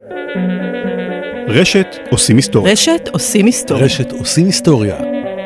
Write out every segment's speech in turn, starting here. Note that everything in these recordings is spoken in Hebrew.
רשת עושים היסטוריה. רשת עושים היסטוריה. רשת עושים היסטוריה.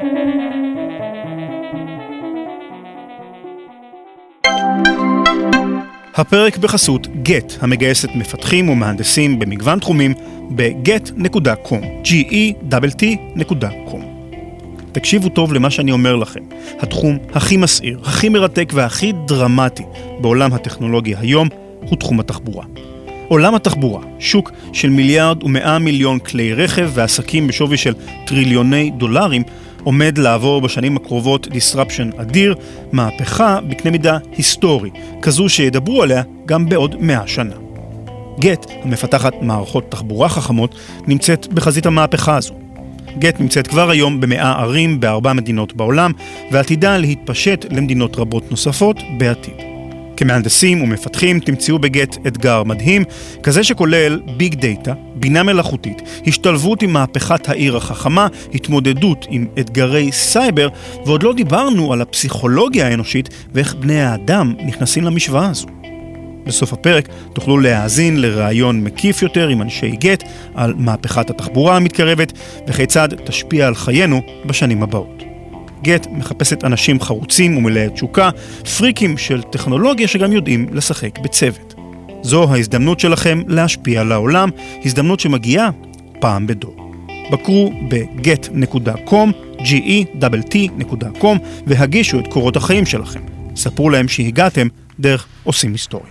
הפרק בחסות גט, המגייסת מפתחים ומהנדסים במגוון תחומים ב-get.com, get.com. תקשיבו טוב למה שאני אומר לכם. התחום הכי מסעיר, הכי מרתק והכי דרמטי בעולם הטכנולוגיה היום הוא תחום התחבורה. עולם התחבורה, שוק של $1.1 מיליארד כלי רכב ועסקים בשווי של טריליוני דולרים, עומד לעבור בשנים הקרובות disruption אדיר, מהפכה בקנה מידה היסטורי, כזו שידברו עליה גם בעוד 100 שנה. גט, המפתחת מערכות תחבורה חכמות, נמצאת בחזית המהפכה הזו. גט נמצאת כבר היום ב100 ערים ב4 מדינות בעולם, ועתידה להתפשט למדינות רבות נוספות בעתיד. כמהנדסים ומפתחים תמצאו בגט אתגר מדהים, כזה שכולל ביג דאטה, בינה מלאכותית, השתלבות עם מהפכת העיר החכמה, התמודדות עם אתגרי סייבר, ועוד לא דיברנו על הפסיכולוגיה האנושית ואיך בני האדם נכנסים למשוואה הזו. בסוף הפרק תוכלו להאזין לרעיון מקיף יותר עם אנשי גט על מהפכת התחבורה המתקרבת וכיצד תשפיע על חיינו בשנים הבאות. גט מחפשת אנשים חרוצים ומלאי תשוקה, פריקים של טכנולוגיה שגם יודעים לשחק בצוות. זו ההזדמנות שלכם להשפיע על העולם, הזדמנות שמגיעה פעם בדור. בקרו ב-get.com, get.com, והגישו את קורות החיים שלכם. ספרו להם שהגעתם דרך עושים היסטוריה.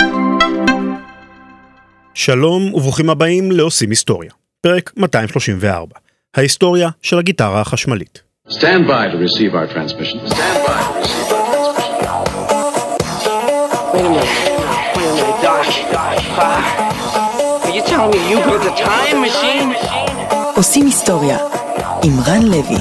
שלום וברוכים הבאים לעושים היסטוריה. פרק 234. ההיסטוריה של הגיטרה החשמלית. Stand by to receive our transmission. Stand by to receive our transmission. Wait a minute, Doc. Are you telling me you built a time machine? עושים היסטוריה עם רן לוי.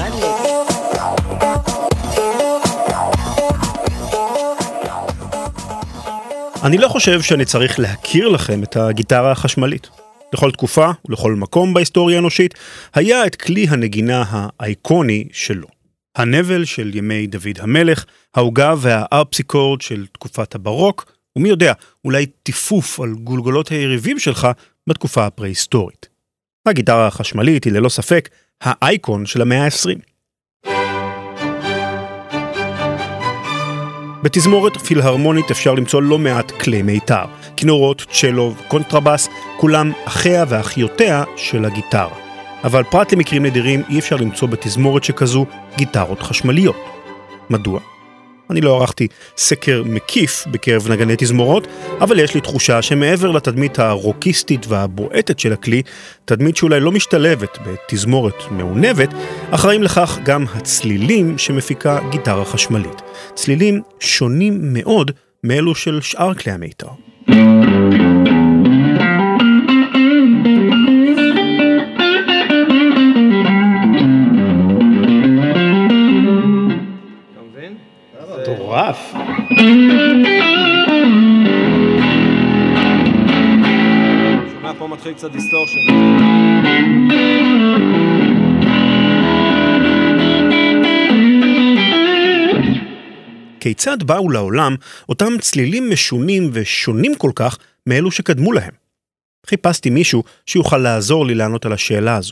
אני לא חושב שאני צריך להכיר לכם את הגיטרה החשמלית. לכל תקופה ולכל מקום בהיסטוריה האנושית היה את כלי הנגינה האייקוני שלו. הנבל של ימי דוד המלך, העוגה והארפסיקורד של תקופת הברוק, ומי יודע, אולי טיפוף על גולגולות היריבים שלך בתקופה הפרה-היסטורית. הגיטרה החשמלית היא ללא ספק האייקון של המאה ה-20. בתזמורת פילהרמונית אפשר למצוא לא מעט כלי מיתר, כינורות, צ'לו וקונטרבס, כולם אחיה ואחיותיה של הגיטרה. אבל פרט למקרים נדירים אי אפשר למצוא בתזמורת שכזו גיטרות חשמליות. מדוע? אני לא ערכתי סקר מקיף בקרב נגני תזמורות, אבל יש לי תחושה שמעבר לתדמית הרוקיסטית והבועטת של הכלי, תדמית שאולי לא משתלבת בתזמורת מעונבת, אחראים לכך גם הצלילים שמפיקה גיטרה חשמלית. צלילים שונים מאוד מאלו של שאר כלי המיתר. מטורף. שומע פה מתחיל קצת דיסטורשן. כיצד באו לעולם אותם צלילים משונים ושונים כל כך מאלו שקדמו להם? חיפשתי מישהו שיוכל לעזור לי לענות על השאלה הזו.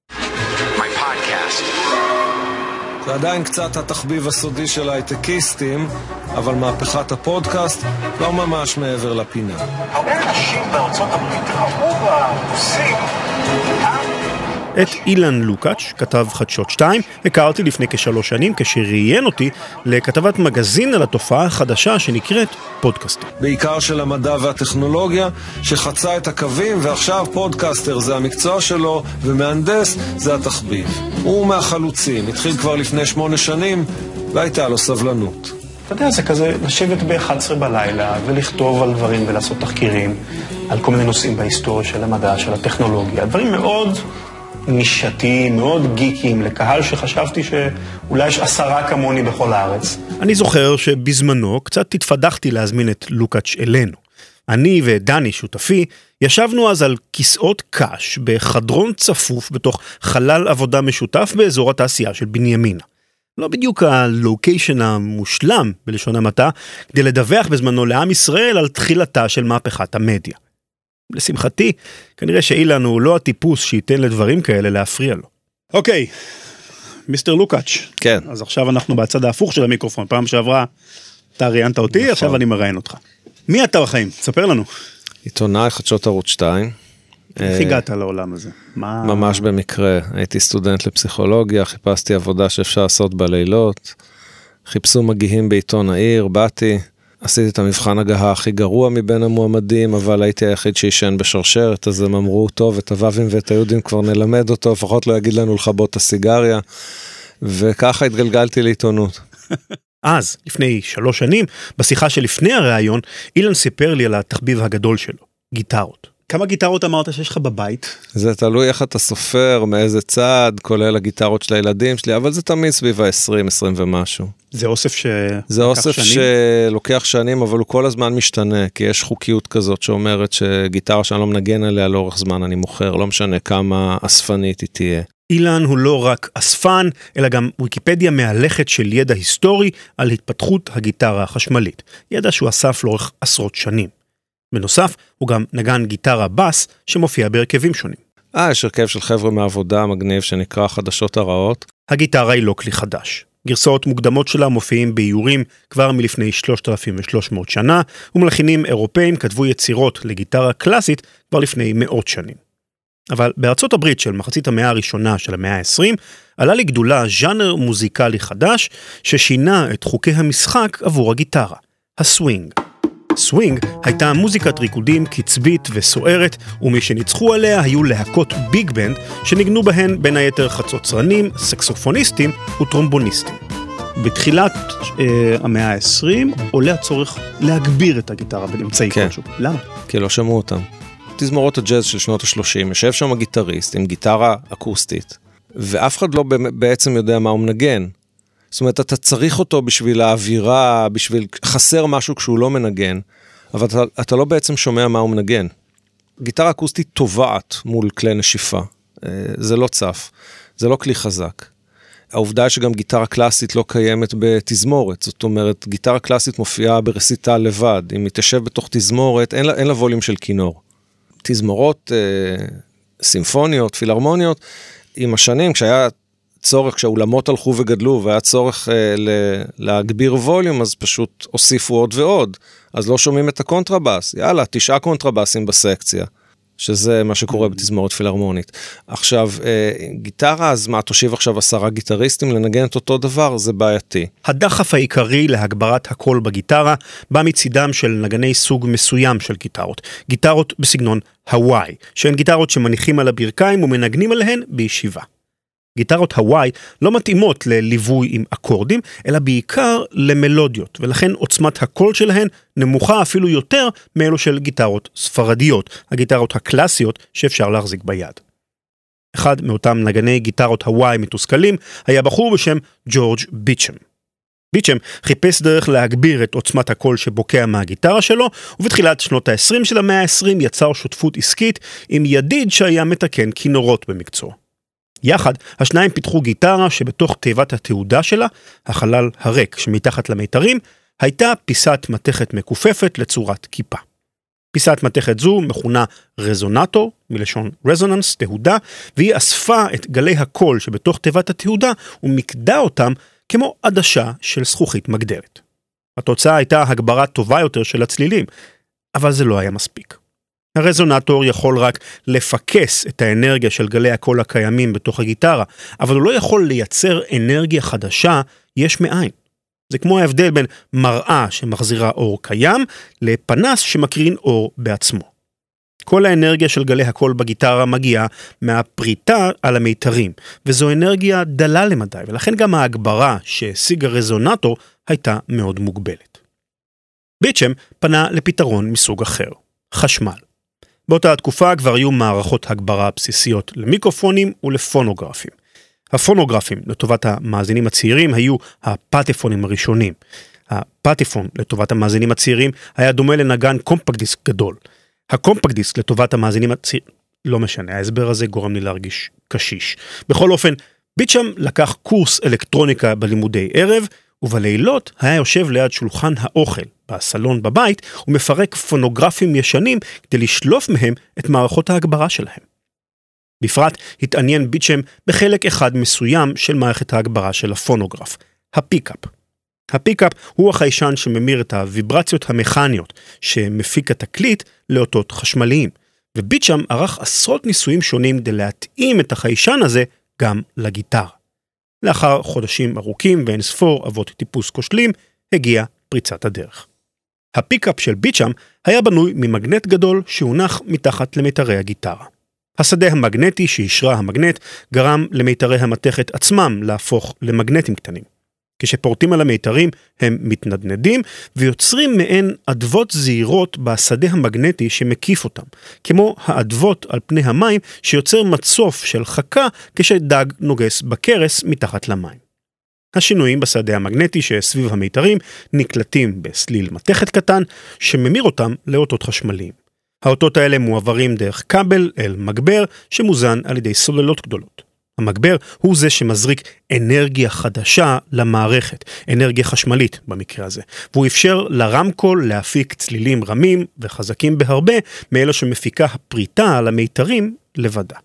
זה עדיין קצת התחביב הסודי של הייטקיסטים, אבל מהפכת הפודקאסט לא ממש מעבר לפינה. הרבה אנשים בארצות הברית ראו ברוסים, את אילן לוקאץ', כתב חדשות 2, הכרתי לפני כ3 שנים כשראיין אותי לכתבת מגזין על התופעה החדשה שנקראת פודקאסטים. בעיקר של המדע והטכנולוגיה, שחצה את הקווים, ועכשיו פודקאסטר זה המקצוע שלו, ומהנדס זה התחביב. הוא מהחלוצים, התחיל כבר לפני 8 שנים, והייתה לו סבלנות. אתה יודע, זה כזה לשבת ב-11 בלילה ולכתוב על דברים ולעשות תחקירים על כל מיני נושאים בהיסטוריה של המדע, של הטכנולוגיה. דברים מאוד נישתיים, מאוד גיקים, לקהל שחשבתי שאולי יש 10 כמוני בכל הארץ. אני זוכר שבזמנו קצת התפדחתי להזמין את לוקאץ' אלינו. אני ודני, שותפי, ישבנו אז על כיסאות קש בחדרון צפוף בתוך חלל עבודה משותף באזור התעשייה של בנימינה. לא בדיוק הלוקיישן המושלם בלשון המעטה, כדי לדווח בזמנו לעם ישראל על תחילתה של מהפכת המדיה. לשמחתי, כנראה שאילן הוא לא הטיפוס שייתן לדברים כאלה להפריע לו. אוקיי, מיסטר לוקאץ'. כן. אז עכשיו אנחנו בצד ההפוך של המיקרופון. פעם שעברה אתה ראיינת אותי, נכון. עכשיו אני מראיין אותך. מי אתה בחיים? תספר לנו. עיתונאי חדשות ערוץ 2. איך הגעת לעולם הזה? ממש במקרה. הייתי סטודנט לפסיכולוגיה, חיפשתי עבודה שאפשר לעשות בלילות, חיפשו מגיעים בעיתון העיר, באתי, עשיתי את המבחן הגאה הכי גרוע מבין המועמדים, אבל הייתי היחיד שישן בשרשרת, אז הם אמרו, טוב, את הוואבים ואת היהודים כבר נלמד אותו, לפחות לא יגיד לנו לכבות את הסיגריה, וככה התגלגלתי לעיתונות. אז, לפני 3 שנים, בשיחה שלפני הראיון, אילן סיפר לי על התחביב הגדול שלו, גיטרות. כמה גיטרות אמרת שיש לך בבית? זה תלוי איך אתה סופר, מאיזה צד, כולל הגיטרות של הילדים שלי, אבל זה תמיד סביב ה-20, 20 ומשהו. זה אוסף זה אוסף שלוקח שנים, אבל הוא כל הזמן משתנה, כי יש חוקיות כזאת שאומרת שגיטרה שאני לא מנגן עליה לאורך זמן אני מוכר, לא משנה כמה אספנית היא תהיה. אילן הוא לא רק אספן, אלא גם ויקיפדיה מהלכת של ידע היסטורי על התפתחות הגיטרה החשמלית. ידע שהוא אסף לאורך עשרות שנים. בנוסף, הוא גם נגן גיטרה בס שמופיע בהרכבים שונים. יש הרכב של חבר'ה מהעבודה מגניב שנקרא חדשות הרעות. הגיטרה היא לא כלי חדש. גרסאות מוקדמות שלה מופיעים באיורים כבר מלפני 3,300 שנה, ומלחינים אירופאים כתבו יצירות לגיטרה קלאסית כבר לפני מאות שנים. אבל בארצות הברית של מחצית המאה הראשונה של המאה ה-20, עלה לגדולה ז'אנר מוזיקלי חדש ששינה את חוקי המשחק עבור הגיטרה, הסווינג. סווינג הייתה מוזיקת ריקודים קצבית וסוערת, ומי שניצחו עליה היו להקות ביג בנד, שנגנו בהן בין היתר חצוצרנים, סקסופוניסטים וטרומבוניסטים. בתחילת המאה ה-20 עולה הצורך להגביר את הגיטרה באמצעי כלשהו. למה? כי לא שמעו אותם. תזמורות הג'אז של שנות ה-30, יושב שם הגיטריסט עם גיטרה אקוסטית, ואף אחד לא בעצם יודע מה הוא מנגן. זאת אומרת, אתה צריך אותו בשביל האווירה, בשביל חסר משהו כשהוא לא מנגן, אבל אתה לא בעצם שומע מה הוא מנגן. גיטרה אקוסטית טובעת מול כלי נשיפה. זה לא צף, זה לא כלי חזק. העובדה היא שגם גיטרה קלאסית לא קיימת בתזמורת, זאת אומרת, גיטרה קלאסית מופיעה ברסיטה לבד, אם היא תשב בתוך תזמורת, אין לה ווליום של כינור. תזמורות, סימפוניות, פילהרמוניות, עם השנים, כשהיה צורך, כשהאולמות הלכו וגדלו, והיה צורך להגביר ווליום, אז פשוט הוסיפו עוד ועוד. אז לא שומעים את הקונטרבאס. יאללה, 9 קונטרבאסים בסקציה, שזה מה שקורה בתזמורת פילהרמונית. עכשיו, גיטרה, אז מה, תושיב עכשיו 10 גיטריסטים לנגן את אותו דבר, זה בעייתי. הדחף העיקרי להגברת הקול בגיטרה, בא מצידם של נגני סוג מסוים של גיטרות. גיטרות בסגנון הוואי, שהן גיטרות שמניחים על הברכיים ומנגנים עליהן בישיבה. גיטרות הוואי לא מתאימות לליווי עם אקורדים, אלא בעיקר למלודיות, ולכן עוצמת הקול שלהן נמוכה אפילו יותר מאלו של גיטרות ספרדיות, הגיטרות הקלאסיות שאפשר להחזיק ביד. אחד מאותם נגני גיטרות הוואי מתוסכלים היה בחור בשם ג'ורג' ביצ'ם. ביצ'ם חיפש דרך להגביר את עוצמת הקול שבוקע מהגיטרה שלו, ובתחילת שנות ה-20 של המאה ה-20 יצר שותפות עסקית עם ידיד שהיה מתקן כינורות במקצוע. יחד, השניים פיתחו גיטרה שבתוך תיבת התעודה שלה, החלל הריק שמתחת למיתרים, הייתה פיסת מתכת מקופפת לצורת כיפה. פיסת מתכת זו מכונה רזונטור, מלשון רזוננס, תהודה, והיא אספה את גלי הקול שבתוך תיבת התעודה ומקדה אותם כמו עדשה של זכוכית מגדרת. התוצאה הייתה הגברה טובה יותר של הצלילים, אבל זה לא היה מספיק. הרזונטור יכול רק לפקס את האנרגיה של גלי הקול הקיימים בתוך הגיטרה, אבל הוא לא יכול לייצר אנרגיה חדשה יש מאין. זה כמו ההבדל בין מראה שמחזירה אור קיים, לפנס שמקרין אור בעצמו. כל האנרגיה של גלי הקול בגיטרה מגיעה מהפריטה על המיתרים, וזו אנרגיה דלה למדי, ולכן גם ההגברה שהשיג הרזונטור הייתה מאוד מוגבלת. ביצ'ם פנה לפתרון מסוג אחר, חשמל. באותה התקופה כבר היו מערכות הגברה בסיסיות למיקרופונים ולפונוגרפים. הפונוגרפים לטובת המאזינים הצעירים היו הפטפונים הראשונים. הפטפון לטובת המאזינים הצעירים היה דומה לנגן קומפקט דיסק גדול. הקומפקט דיסק לטובת המאזינים הצעירים, לא משנה, ההסבר הזה גורם לי להרגיש קשיש. בכל אופן, ביצ'ם לקח קורס אלקטרוניקה בלימודי ערב, ובלילות היה יושב ליד שולחן האוכל בסלון בבית ומפרק פונוגרפים ישנים כדי לשלוף מהם את מערכות ההגברה שלהם. בפרט התעניין ביטשם בחלק אחד מסוים של מערכת ההגברה של הפונוגרף, הפיקאפ. הפיקאפ הוא החיישן שממיר את הוויברציות המכניות שמפיק התקליט לאותות חשמליים, וביטשם ערך עשרות ניסויים שונים כדי להתאים את החיישן הזה גם לגיטרה. לאחר חודשים ארוכים ואין ספור אבות טיפוס כושלים, הגיעה פריצת הדרך. הפיקאפ של ביטשם היה בנוי ממגנט גדול שהונח מתחת למיתרי הגיטרה. השדה המגנטי שאישרה המגנט גרם למיתרי המתכת עצמם להפוך למגנטים קטנים. כשפורטים על המיתרים הם מתנדנדים ויוצרים מעין אדוות זעירות בשדה המגנטי שמקיף אותם, כמו האדוות על פני המים שיוצר מצוף של חכה כשדג נוגס בקרס מתחת למים. השינויים בשדה המגנטי שסביב המיתרים נקלטים בסליל מתכת קטן שממיר אותם לאותות חשמליים. האותות האלה מועברים דרך כבל אל מגבר שמוזן על ידי סוללות גדולות. המגבר הוא זה שמזריק אנרגיה חדשה למערכת, אנרגיה חשמלית במקרה הזה, והוא אפשר לרמקול להפיק צלילים רמים וחזקים בהרבה מאלו שמפיקה הפריטה על המיתרים לבדה.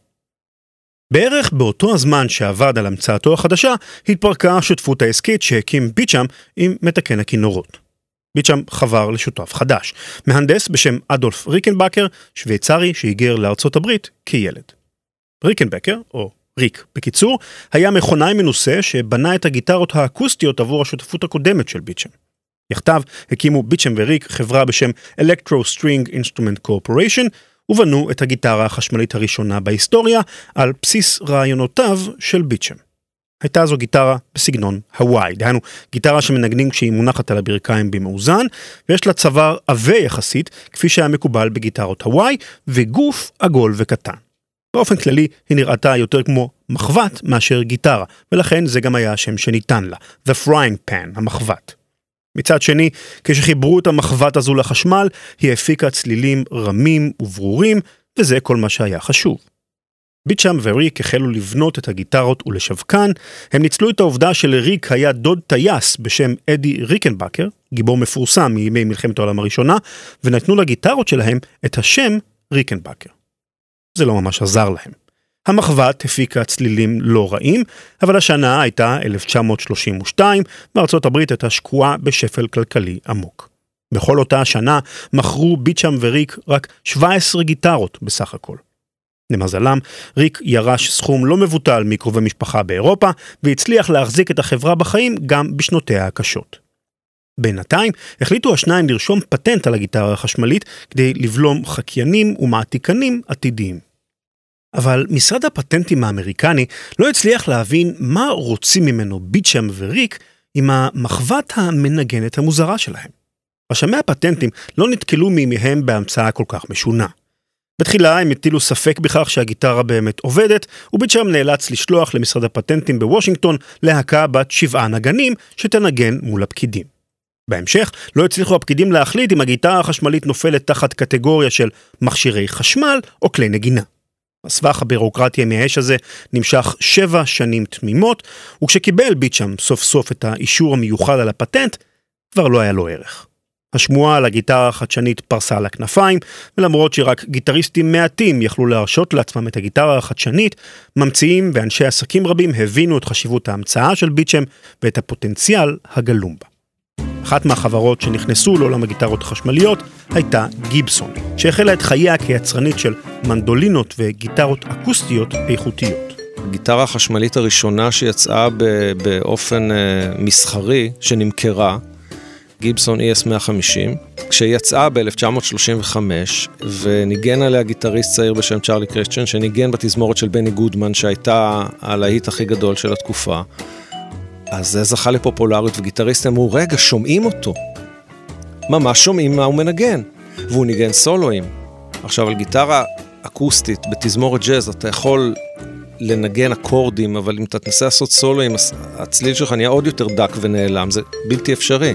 בערך באותו הזמן שעבד על המצאתו החדשה, התפרקה השותפות העסקית שהקים ביטשם עם מתקן הכינורות. ביטשם חבר לשותף חדש, מהנדס בשם אדולף ריקנבקר, שוויצרי שהיגר לארצות הברית כילד. ריקנבקר, או ריק בקיצור, היה מכונאי מנוסה שבנה את הגיטרות האקוסטיות עבור השותפות הקודמת של ביטשם. יחדיו הקימו ביטשם וריק חברה בשם Electro String Instrument Corporation, ובנו את הגיטרה החשמלית הראשונה בהיסטוריה על בסיס רעיונותיו של ביטשם. הייתה זו גיטרה בסגנון הוואי, דהיינו גיטרה שמנגנים כשהיא מונחת על הברכיים במאוזן, ויש לה צוואר עבה יחסית, כפי שהיה מקובל בגיטרות הוואי, וגוף עגול וקטן. באופן כללי היא נראתה יותר כמו מחבת מאשר גיטרה, ולכן זה גם היה השם שניתן לה, The Frying Pan, המחבת. מצד שני, כשחיברו את המחבת הזו לחשמל, היא הפיקה צלילים רמים וברורים, וזה כל מה שהיה חשוב. ביטשם וריק החלו לבנות את הגיטרות ולשווקן, הם ניצלו את העובדה שלריק היה דוד טייס בשם אדי ריקנבקר, גיבור מפורסם מימי מלחמת העולם הראשונה, ונתנו לגיטרות שלהם את השם ריקנבקר. זה לא ממש עזר להם. המחבת הפיקה צלילים לא רעים, אבל השנה הייתה 1932, וארצות הברית הייתה שקועה בשפל כלכלי עמוק. בכל אותה השנה מכרו ביטשם וריק רק 17 גיטרות בסך הכל. למזלם, ריק ירש סכום לא מבוטל מקרובי משפחה באירופה, והצליח להחזיק את החברה בחיים גם בשנותיה הקשות. בינתיים החליטו השניים לרשום פטנט על הגיטרה החשמלית כדי לבלום חקיינים ומעתיקנים עתידיים. אבל משרד הפטנטים האמריקני לא הצליח להבין מה רוצים ממנו ביטשם וריק עם המחבת המנגנת המוזרה שלהם. רשמי הפטנטים לא נתקלו מימיהם בהמצאה כל כך משונה. בתחילה הם הטילו ספק בכך שהגיטרה באמת עובדת, וביטשם נאלץ לשלוח למשרד הפטנטים בוושינגטון להקה בת 7 נגנים שתנגן מול הפקידים. בהמשך לא הצליחו הפקידים להחליט אם הגיטרה החשמלית נופלת תחת קטגוריה של מכשירי חשמל או כלי נגינה. הסבך הבירוקרטי המייאש הזה נמשך 7 שנים תמימות, וכשקיבל ביטשם סוף סוף את האישור המיוחד על הפטנט, כבר לא היה לו ערך. השמועה על הגיטרה החדשנית פרסה על הכנפיים, ולמרות שרק גיטריסטים מעטים יכלו להרשות לעצמם את הגיטרה החדשנית, ממציאים ואנשי עסקים רבים הבינו את חשיבות ההמצאה של ביטשם ואת הפוטנציאל הגלום בה. אחת מהחברות שנכנסו לעולם הגיטרות החשמליות הייתה גיבסון, שהחלה את חייה כיצרנית של מנדולינות וגיטרות אקוסטיות איכותיות. הגיטרה החשמלית הראשונה שיצאה באופן מסחרי, שנמכרה, גיבסון ES-150, כשהיא יצאה ב-1935, וניגן עליה גיטריסט צעיר בשם צ'רלי קריסטיאן, שניגן בתזמורת של בני גודמן, שהייתה הלהיט הכי גדול של התקופה. אז זה זכה לפופולריות, וגיטריסטים אמרו, רגע, שומעים אותו. ממש שומעים מה הוא מנגן. והוא ניגן סולואים. עכשיו, על גיטרה אקוסטית, בתזמורת ג'אז, אתה יכול לנגן אקורדים, אבל אם אתה תנסה לעשות סולואים, הצליל שלך נהיה עוד יותר דק ונעלם. זה בלתי אפשרי.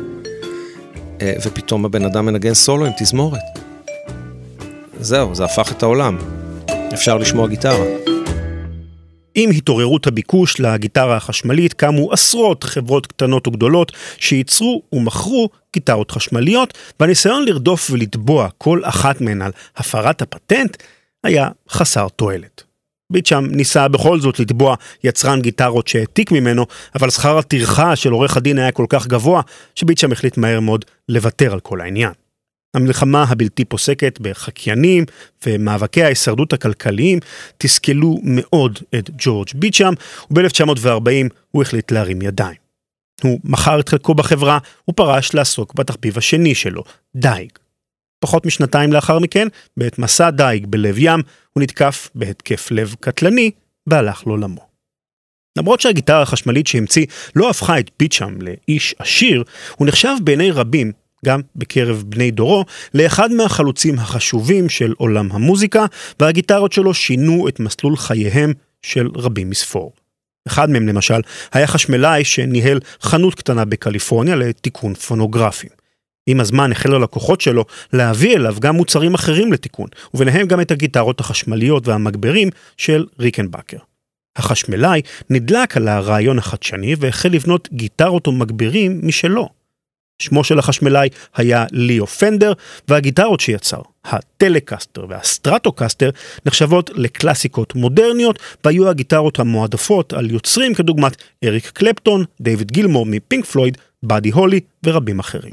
ופתאום הבן אדם מנגן סולו עם תזמורת. זהו, זה הפך את העולם. אפשר לשמוע גיטרה. עם התעוררות הביקוש לגיטרה החשמלית קמו עשרות חברות קטנות וגדולות שייצרו ומכרו גיטרות חשמליות, והניסיון לרדוף ולטבוע כל אחת מהן על הפרת הפטנט היה חסר תועלת. ביטשם ניסה בכל זאת לתבוע יצרן גיטרות שהעתיק ממנו, אבל שכר הטרחה של עורך הדין היה כל כך גבוה, שביטשם החליט מהר מאוד לוותר על כל העניין. המלחמה הבלתי פוסקת בחקיינים ומאבקי ההישרדות הכלכליים תסכלו מאוד את ג'ורג' ביטשם, וב-1940 הוא החליט להרים ידיים. הוא מכר את חלקו בחברה ופרש לעסוק בתחביב השני שלו, דייג. פחות משנתיים לאחר מכן, בעת מסע דייג בלב ים, הוא נתקף בהתקף לב קטלני והלך לעולמו. למרות שהגיטרה החשמלית שהמציא לא הפכה את ביטשם לאיש עשיר, הוא נחשב בעיני רבים, גם בקרב בני דורו, לאחד מהחלוצים החשובים של עולם המוזיקה, והגיטרות שלו שינו את מסלול חייהם של רבים מספור. אחד מהם למשל היה חשמלאי שניהל חנות קטנה בקליפורניה לתיקון פונוגרפים. עם הזמן החלו לקוחות שלו להביא אליו גם מוצרים אחרים לתיקון, וביניהם גם את הגיטרות החשמליות והמגברים של ריקנבקר. החשמלאי נדלק על הרעיון החדשני והחל לבנות גיטרות ומגברים משלו. שמו של החשמלאי היה ליאו פנדר, והגיטרות שיצר, הטלקסטר והסטרטוקסטר, נחשבות לקלאסיקות מודרניות, והיו הגיטרות המועדפות על יוצרים כדוגמת אריק קלפטון, דיוויד גילמור מפינק פלויד, באדי הולי ורבים אחרים.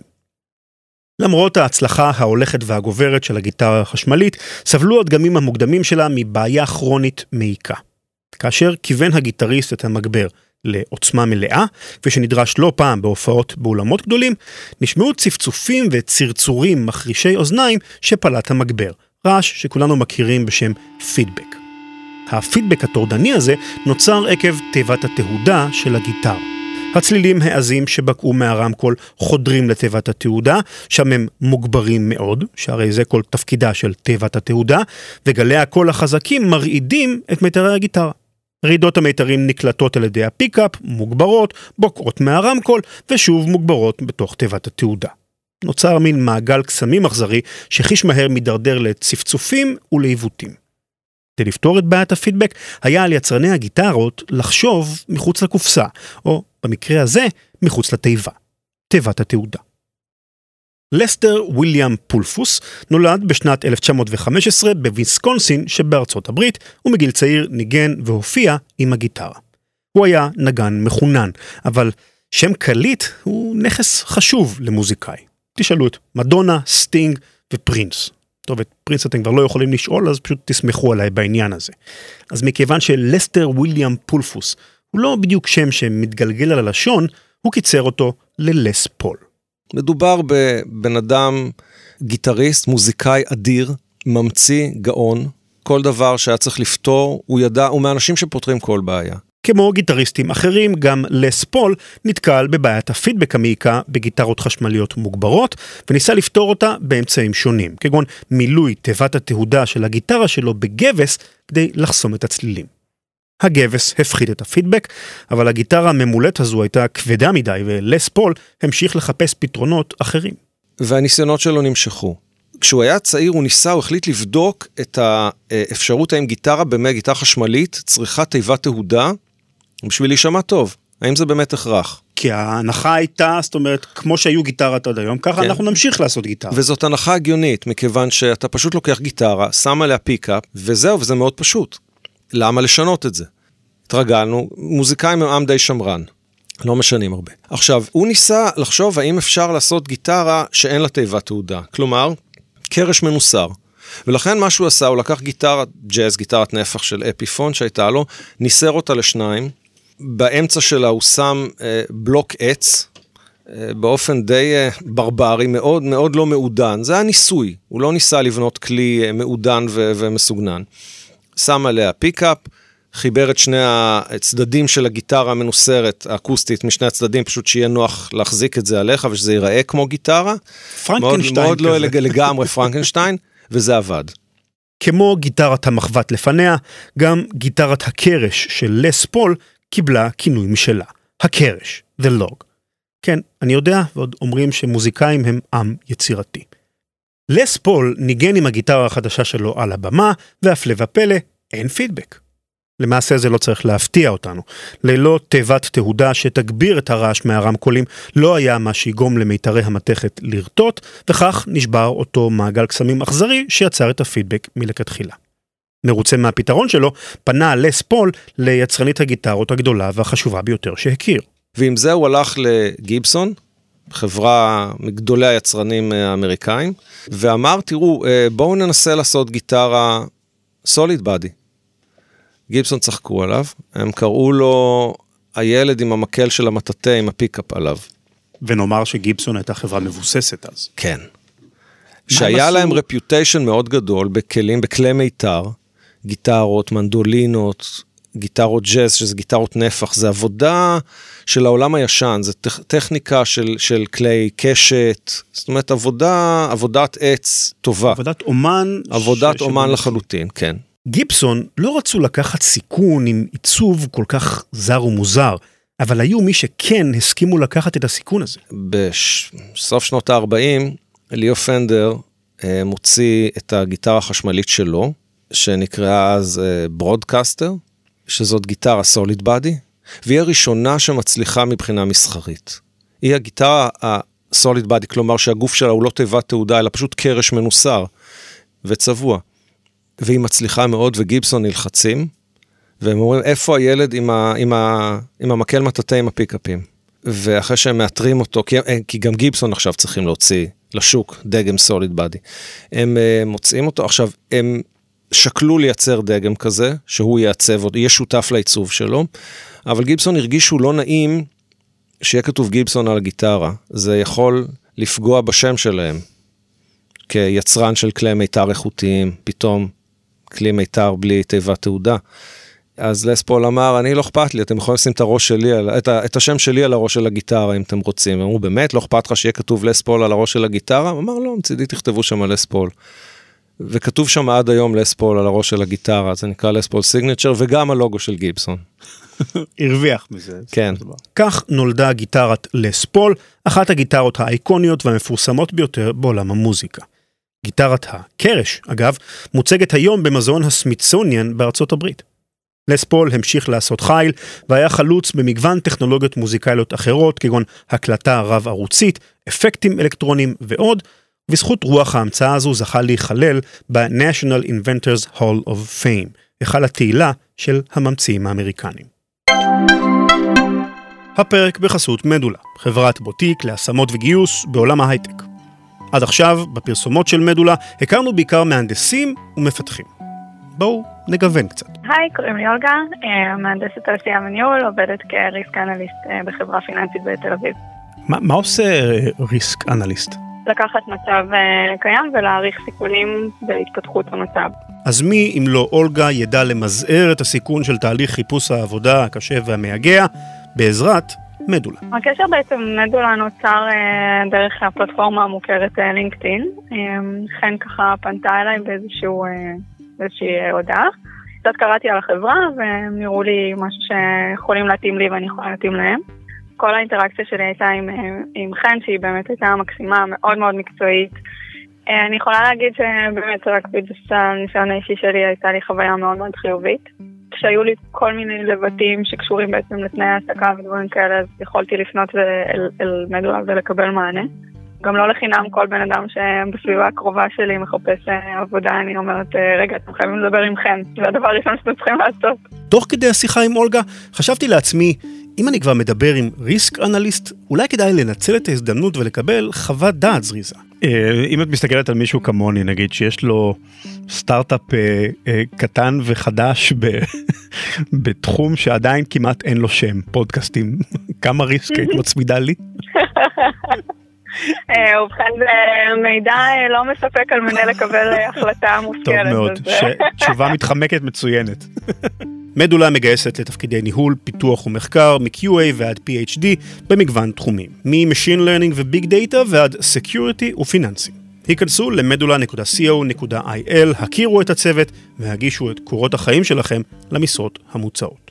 למרות ההצלחה ההולכת והגוברת של הגיטרה החשמלית, סבלו הדגמים המוקדמים שלה מבעיה כרונית מעיקה. כאשר כיוון הגיטריסט את המגבר לעוצמה מלאה, ושנדרש לא פעם בהופעות באולמות גדולים, נשמעו צפצופים וצרצורים מחרישי אוזניים שפלט המגבר, רעש שכולנו מכירים בשם פידבק. הפידבק הטורדני הזה נוצר עקב תיבת התהודה של הגיטרה. הצלילים העזים שבקעו מהרמקול חודרים לתיבת התהודה, שם הם מוגברים מאוד, שהרי זה כל תפקידה של תיבת התהודה, וגלי הקול החזקים מרעידים את מיתרי הגיטרה. רעידות המיתרים נקלטות על ידי הפיקאפ, מוגברות, בוקעות מהרמקול, ושוב מוגברות בתוך תיבת התהודה. נוצר מין מעגל קסמים אכזרי, שחיש מהר מדרדר לצפצופים ולעיוותים. כדי לפתור את בעיית הפידבק, היה על יצרני הגיטרות לחשוב מחוץ לקופסה, או במקרה הזה, מחוץ לתיבה, תיבת התהודה. לסטר וויליאם פולפוס נולד בשנת 1915 בוויסקונסין שבארצות הברית, ומגיל צעיר ניגן והופיע עם הגיטרה. הוא היה נגן מחונן, אבל שם קליט הוא נכס חשוב למוזיקאי. תשאלו את מדונה, סטינג ופרינס. טוב, את פרינס אתם כבר לא יכולים לשאול, אז פשוט תסמכו עליי בעניין הזה. אז מכיוון שלסטר וויליאם פולפוס הוא לא בדיוק שם שמתגלגל על הלשון, הוא קיצר אותו ללס פול. מדובר בבן אדם גיטריסט, מוזיקאי אדיר, ממציא, גאון, כל דבר שהיה צריך לפתור, הוא ידע, הוא מאנשים שפותרים כל בעיה. כמו גיטריסטים אחרים, גם לס פול נתקל בבעיית הפידבק המעיקה בגיטרות חשמליות מוגברות, וניסה לפתור אותה באמצעים שונים, כגון מילוי תיבת התהודה של הגיטרה שלו בגבס כדי לחסום את הצלילים. הגבס הפחית את הפידבק, אבל הגיטרה הממולט הזו הייתה כבדה מדי, ולס פול המשיך לחפש פתרונות אחרים. והניסיונות שלו נמשכו. כשהוא היה צעיר הוא החליט לבדוק את האפשרות האם גיטרה באמת, גיטרה חשמלית, צריכה תיבת תהודה, בשביל להישמע טוב. האם זה באמת הכרח? כי ההנחה הייתה, זאת אומרת, כמו שהיו גיטרת עד היום, ככה אנחנו נמשיך לעשות גיטרה. וזאת הנחה הגיונית, מכיוון שאתה פשוט לוקח גיטרה, שם עליה פיקאפ, וזהו, וזה מאוד פשוט. למה לשנות את זה? התרגלנו, מוזיקאים הם עם די שמרן, לא משנים הרבה. עכשיו, הוא ניסה לחשוב האם אפשר לעשות גיטרה שאין לה תיבת תהודה, כלומר, קרש מנוסר. ולכן מה שהוא עשה, הוא לקח גיטרת ג'אז, גיטרת נפח של אפיפון שהייתה לו, ניסר אותה לשניים, באמצע שלה הוא שם בלוק עץ, באופן די ברברי, מאוד מאוד לא מעודן, זה היה ניסוי, הוא לא ניסה לבנות כלי מעודן ומסוגנן. שם עליה פיקאפ, חיבר את שני הצדדים של הגיטרה המנוסרת, האקוסטית, משני הצדדים, פשוט שיהיה נוח להחזיק את זה עליך, ושזה ייראה כמו גיטרה. פרנקנשטיין מאוד לא לגמרי פרנקנשטיין, וזה עבד. כמו גיטרת המחבת לפניה, גם גיטרת הקרש של לס פול קיבלה כינוי משלה. הקרש, the log. כן, אני יודע, ועוד אומרים שמוזיקאים הם עם יצירתי. לס פול ניגן עם הגיטרה החדשה שלו על הבמה, והפלא ופלא, אין פידבק. למעשה זה לא צריך להפתיע אותנו. ללא תיבת תהודה שתגביר את הרעש מהרמקולים, לא היה מה שיגום למיתרי המתכת לרטוט, וכך נשבר אותו מעגל קסמים אכזרי שיצר את הפידבק מלכתחילה. מרוצה מהפתרון שלו, פנה לס פול ליצרנית הגיטרות הגדולה והחשובה ביותר שהכיר. ועם זה הוא הלך לגיבסון, חברה מגדולי היצרנים האמריקאים, ואמר, תראו, בואו ננסה לעשות גיטרה סוליד בדי. גיבסון צחקו עליו, הם קראו לו הילד עם המקל של המטאטה עם הפיקאפ עליו. ונאמר שגיבסון הייתה חברה מבוססת אז. כן. שהיה להם רפיוטיישן מאוד גדול בכלים, בכלי מיתר, גיטרות, מנדולינות, גיטרות ג'אז, שזה גיטרות נפח, זה עבודה של העולם הישן, זה טכניקה של כלי קשת, זאת אומרת עבודת עץ טובה. עבודת אומן לחלוטין, כן. גיבסון לא רצו לקחת סיכון עם עיצוב כל כך זר ומוזר, אבל היו מי שכן הסכימו לקחת את הסיכון הזה. בסוף שנות ה-40, ליאו פנדר מוציא את הגיטרה החשמלית שלו, שנקראה אז ברודקאסטר, שזאת גיטרה סוליד בדי, והיא הראשונה שמצליחה מבחינה מסחרית. היא הגיטרה הסוליד בדי, כלומר שהגוף שלה הוא לא תיבת תעודה, אלא פשוט קרש מנוסר וצבוע. והיא מצליחה מאוד, וגיבסון נלחצים, והם אומרים, איפה הילד עם המקל מטאטה עם הפיקאפים? ואחרי שהם מאתרים אותו, כי גם גיבסון עכשיו צריכים להוציא לשוק דגם סוליד בדי. הם מוצאים אותו, עכשיו, הם שקלו לייצר דגם כזה, שהוא יעצב עוד, יהיה שותף לעיצוב שלו, אבל גיבסון הרגישו לא נעים שיהיה כתוב גיבסון על הגיטרה. זה יכול לפגוע בשם שלהם, כיצרן של כלי מיתר איכותיים, פתאום כלי מיתר בלי תיבת תעודה. אז לס פול אמר, אני לא אכפת לי, אתם יכולים לשים את השם שלי על הראש של הגיטרה, אם אתם רוצים. אמרו, באמת, לא אכפת לך שיהיה כתוב לס פול על הראש של הגיטרה? אמר, לא, מצידי תכתבו שם לס פול. וכתוב שם עד היום לס פול על הראש של הגיטרה, זה נקרא לס פול סיגנצ'ר, וגם הלוגו של גיבסון. הרוויח מזה. כן. כך נולדה גיטרת לס פול, אחת הגיטרות האיקוניות והמפורסמות ביותר בעולם המוזיקה. גיטרת הקרש, אגב, מוצגת היום במוזיאון הסמיתסוניאן בארצות הברית. לס פול המשיך לעשות חיל, והיה חלוץ במגוון טכנולוגיות מוזיקליות אחרות, כגון הקלטה רב-ערוצית, אפקטים אלקטרוניים ועוד, בזכות רוח ההמצאה הזו זכה להיכלל ב-National Inventors Hall of Fame, היכל התהילה של הממציאים האמריקנים. הפרק בחסות מדולה, חברת בוטיק להשמות וגיוס בעולם ההייטק. עד עכשיו, בפרסומות של מדולה, הכרנו בעיקר מהנדסים ומפתחים. בואו נגוון קצת. היי, קוראים לי אולגה, מהנדסת תעשייה וניהול, עובדת כריסק אנליסט בחברה פיננסית בתל אביב. מה עושה ריסק אנליסט? לקחת מצב קיים ולהעריך סיכונים בהתפתחות המצב. אז מי אם לא אולגה ידע למזער את הסיכון של תהליך חיפוש העבודה הקשה והמייגע בעזרת מדולה. הקשר בעצם מדולה נוצר דרך הפלטפורמה המוכרת לינקדאין. חן ככה פנתה אליי באיזושהי הודעה. קצת קראתי על החברה והם נראו לי משהו שיכולים להתאים לי ואני יכולה להתאים להם. כל האינטראקציה שלי הייתה עם חן, שהיא באמת הייתה מקסימה, מאוד מאוד מקצועית. אני יכולה להגיד שבאמת רק בבסיס הניסיון האישי שלי הייתה לי חוויה מאוד מאוד חיובית. כשהיו לי כל מיני לבטים שקשורים בעצם לתנאי העסקה ודברים כאלה, אז יכולתי לפנות אל מדולה ולקבל מענה. גם לא לחינם כל בן אדם שבסביבה הקרובה שלי מחפש עבודה, אני אומרת, רגע, אתם חייבים לדבר עם חן, זה הדבר הראשון שאתם צריכים לעשות. תוך כדי השיחה עם אולגה, חשבתי לעצמי, אם אני כבר מדבר עם ריסק אנליסט, אולי כדאי לנצל את ההזדמנות ולקבל חוות דעת זריזה. אם את מסתכלת על מישהו כמוני, נגיד שיש לו סטארט-אפ קטן וחדש בתחום שעדיין כמעט אין לו שם, פודקאסטים, כמה ריסק היית מצמידה לי? ובכן זה מידע לא מספק על מנה לקבל החלטה מושכלת. טוב מאוד, תשובה מתחמקת מצוינת. מדולה מגייסת לתפקידי ניהול, פיתוח ומחקר, מ-QA ועד PhD במגוון תחומים, מ-Machine Learning ו-Big Data ועד Security ופיננסי. היכנסו למדולה.co.il, הכירו את הצוות והגישו את קורות החיים שלכם למשרות המוצעות.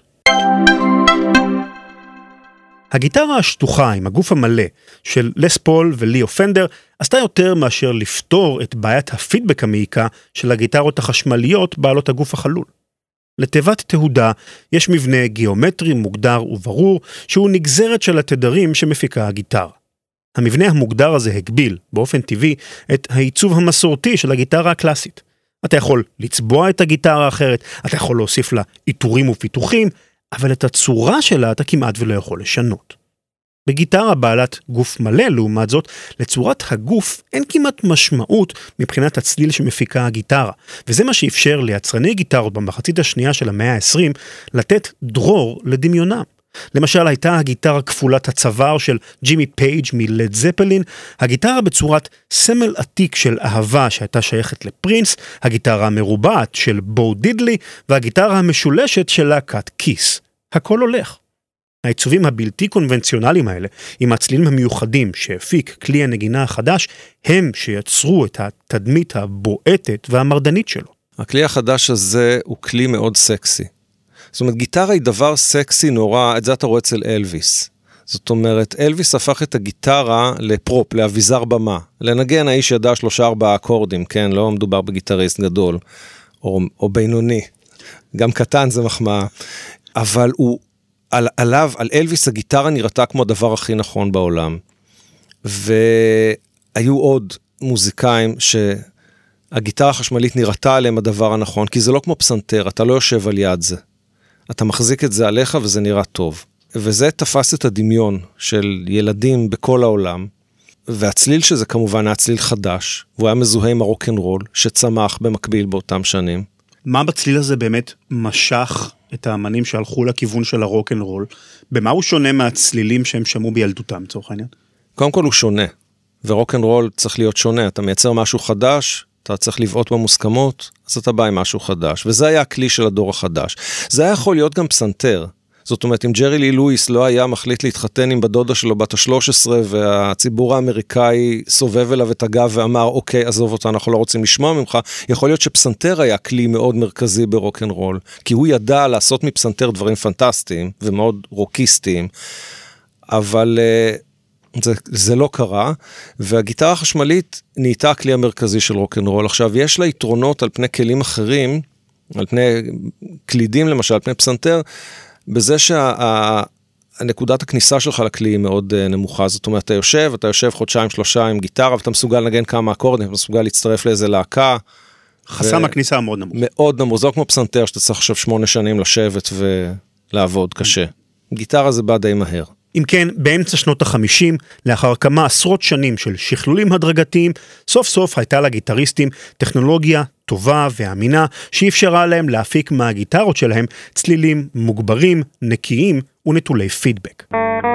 הגיטרה השטוחה עם הגוף המלא של לס פול וליאו פנדר עשתה יותר מאשר לפתור את בעיית הפידבק המעיקה של הגיטרות החשמליות בעלות הגוף החלול. לתיבת תהודה יש מבנה גיאומטרי מוגדר וברור, שהוא נגזרת של התדרים שמפיקה הגיטרה. המבנה המוגדר הזה הגביל, באופן טבעי, את העיצוב המסורתי של הגיטרה הקלאסית. אתה יכול לצבוע את הגיטרה האחרת, אתה יכול להוסיף לה עיטורים ופיתוחים, אבל את הצורה שלה אתה כמעט ולא יכול לשנות. בגיטרה בעלת גוף מלא, לעומת זאת, לצורת הגוף אין כמעט משמעות מבחינת הצליל שמפיקה הגיטרה, וזה מה שאפשר ליצרני גיטרות במחצית השנייה של המאה ה-20 לתת דרור לדמיונם. למשל, הייתה הגיטרה כפולת הצוואר של ג'ימי פייג' מלד זפלין, הגיטרה בצורת סמל עתיק של אהבה שהייתה שייכת לפרינס, הגיטרה המרובעת של בו דידלי, והגיטרה המשולשת של להקת קיס. הכל הולך. העיצובים הבלתי קונבנציונליים האלה, עם הצלילים המיוחדים שהפיק כלי הנגינה החדש, הם שיצרו את התדמית הבועטת והמרדנית שלו. הכלי החדש הזה הוא כלי מאוד סקסי. זאת אומרת, גיטרה היא דבר סקסי נורא, את זה אתה רואה אצל אלוויס. זאת אומרת, אלוויס הפך את הגיטרה לפרופ, לאביזר במה. לנגן האיש ידע 3-4 אקורדים, כן? לא מדובר בגיטריסט גדול, או בינוני. גם קטן זה מחמאה. אבל הוא, על אלוויס הגיטרה נראתה כמו הדבר הכי נכון בעולם. והיו עוד מוזיקאים שהגיטרה החשמלית נראתה עליהם הדבר הנכון, כי זה לא כמו פסנתר, אתה לא יושב על יד זה. אתה מחזיק את זה עליך וזה נראה טוב. וזה תפס את הדמיון של ילדים בכל העולם, והצליל שזה כמובן היה צליל חדש, והוא היה מזוהה עם הרוק'נ'רול, שצמח במקביל באותם שנים. מה בצליל הזה באמת משך את האמנים שהלכו לכיוון של הרוק'נ'רול? במה הוא שונה מהצלילים שהם שמעו בילדותם, לצורך העניין? קודם כל הוא שונה, ורוק'נ'רול צריך להיות שונה. אתה מייצר משהו חדש, אתה צריך לבעוט במוסכמות, אז אתה בא עם משהו חדש. וזה היה הכלי של הדור החדש. זה היה יכול להיות גם פסנתר. זאת אומרת, אם ג'רי לי לואיס לא היה מחליט להתחתן עם בדודה שלו בת ה-13, והציבור האמריקאי סובב אליו את הגב ואמר, אוקיי, עזוב אותה, אנחנו לא רוצים לשמוע ממך, יכול להיות שפסנתר היה כלי מאוד מרכזי ברוק'נ'רול, כי הוא ידע לעשות מפסנתר דברים פנטסטיים, ומאוד רוקיסטיים, אבל זה לא קרה, והגיטרה החשמלית נהייתה הכלי המרכזי של רוק'נ'רול. עכשיו, יש לה יתרונות על פני כלים אחרים, על פני קלידים למשל, על פני פסנתר, בזה שהנקודת הכניסה שלך לכלי היא מאוד נמוכה. זאת אומרת, אתה יושב 1-2-3 עם גיטרה, ואתה מסוגל לנגן כמה אקורדים, אתה מסוגל להצטרף לאיזה להקה. חסם הכניסה מאוד נמוך. מאוד נמוך, זה לא כמו פסנתר, שאתה צריך עכשיו 8 שנים לשבת ולעבוד קשה. גיטרה זה בא די מהר. אם כן, באמצע שנות ה-50, לאחר כמה עשרות שנים של שכלולים הדרגתיים, סוף סוף הייתה לגיטריסטים טכנולוגיה טובה ואמינה, שאפשרה להם להפיק מהגיטרות שלהם צלילים מוגברים, נקיים ונטולי פידבק.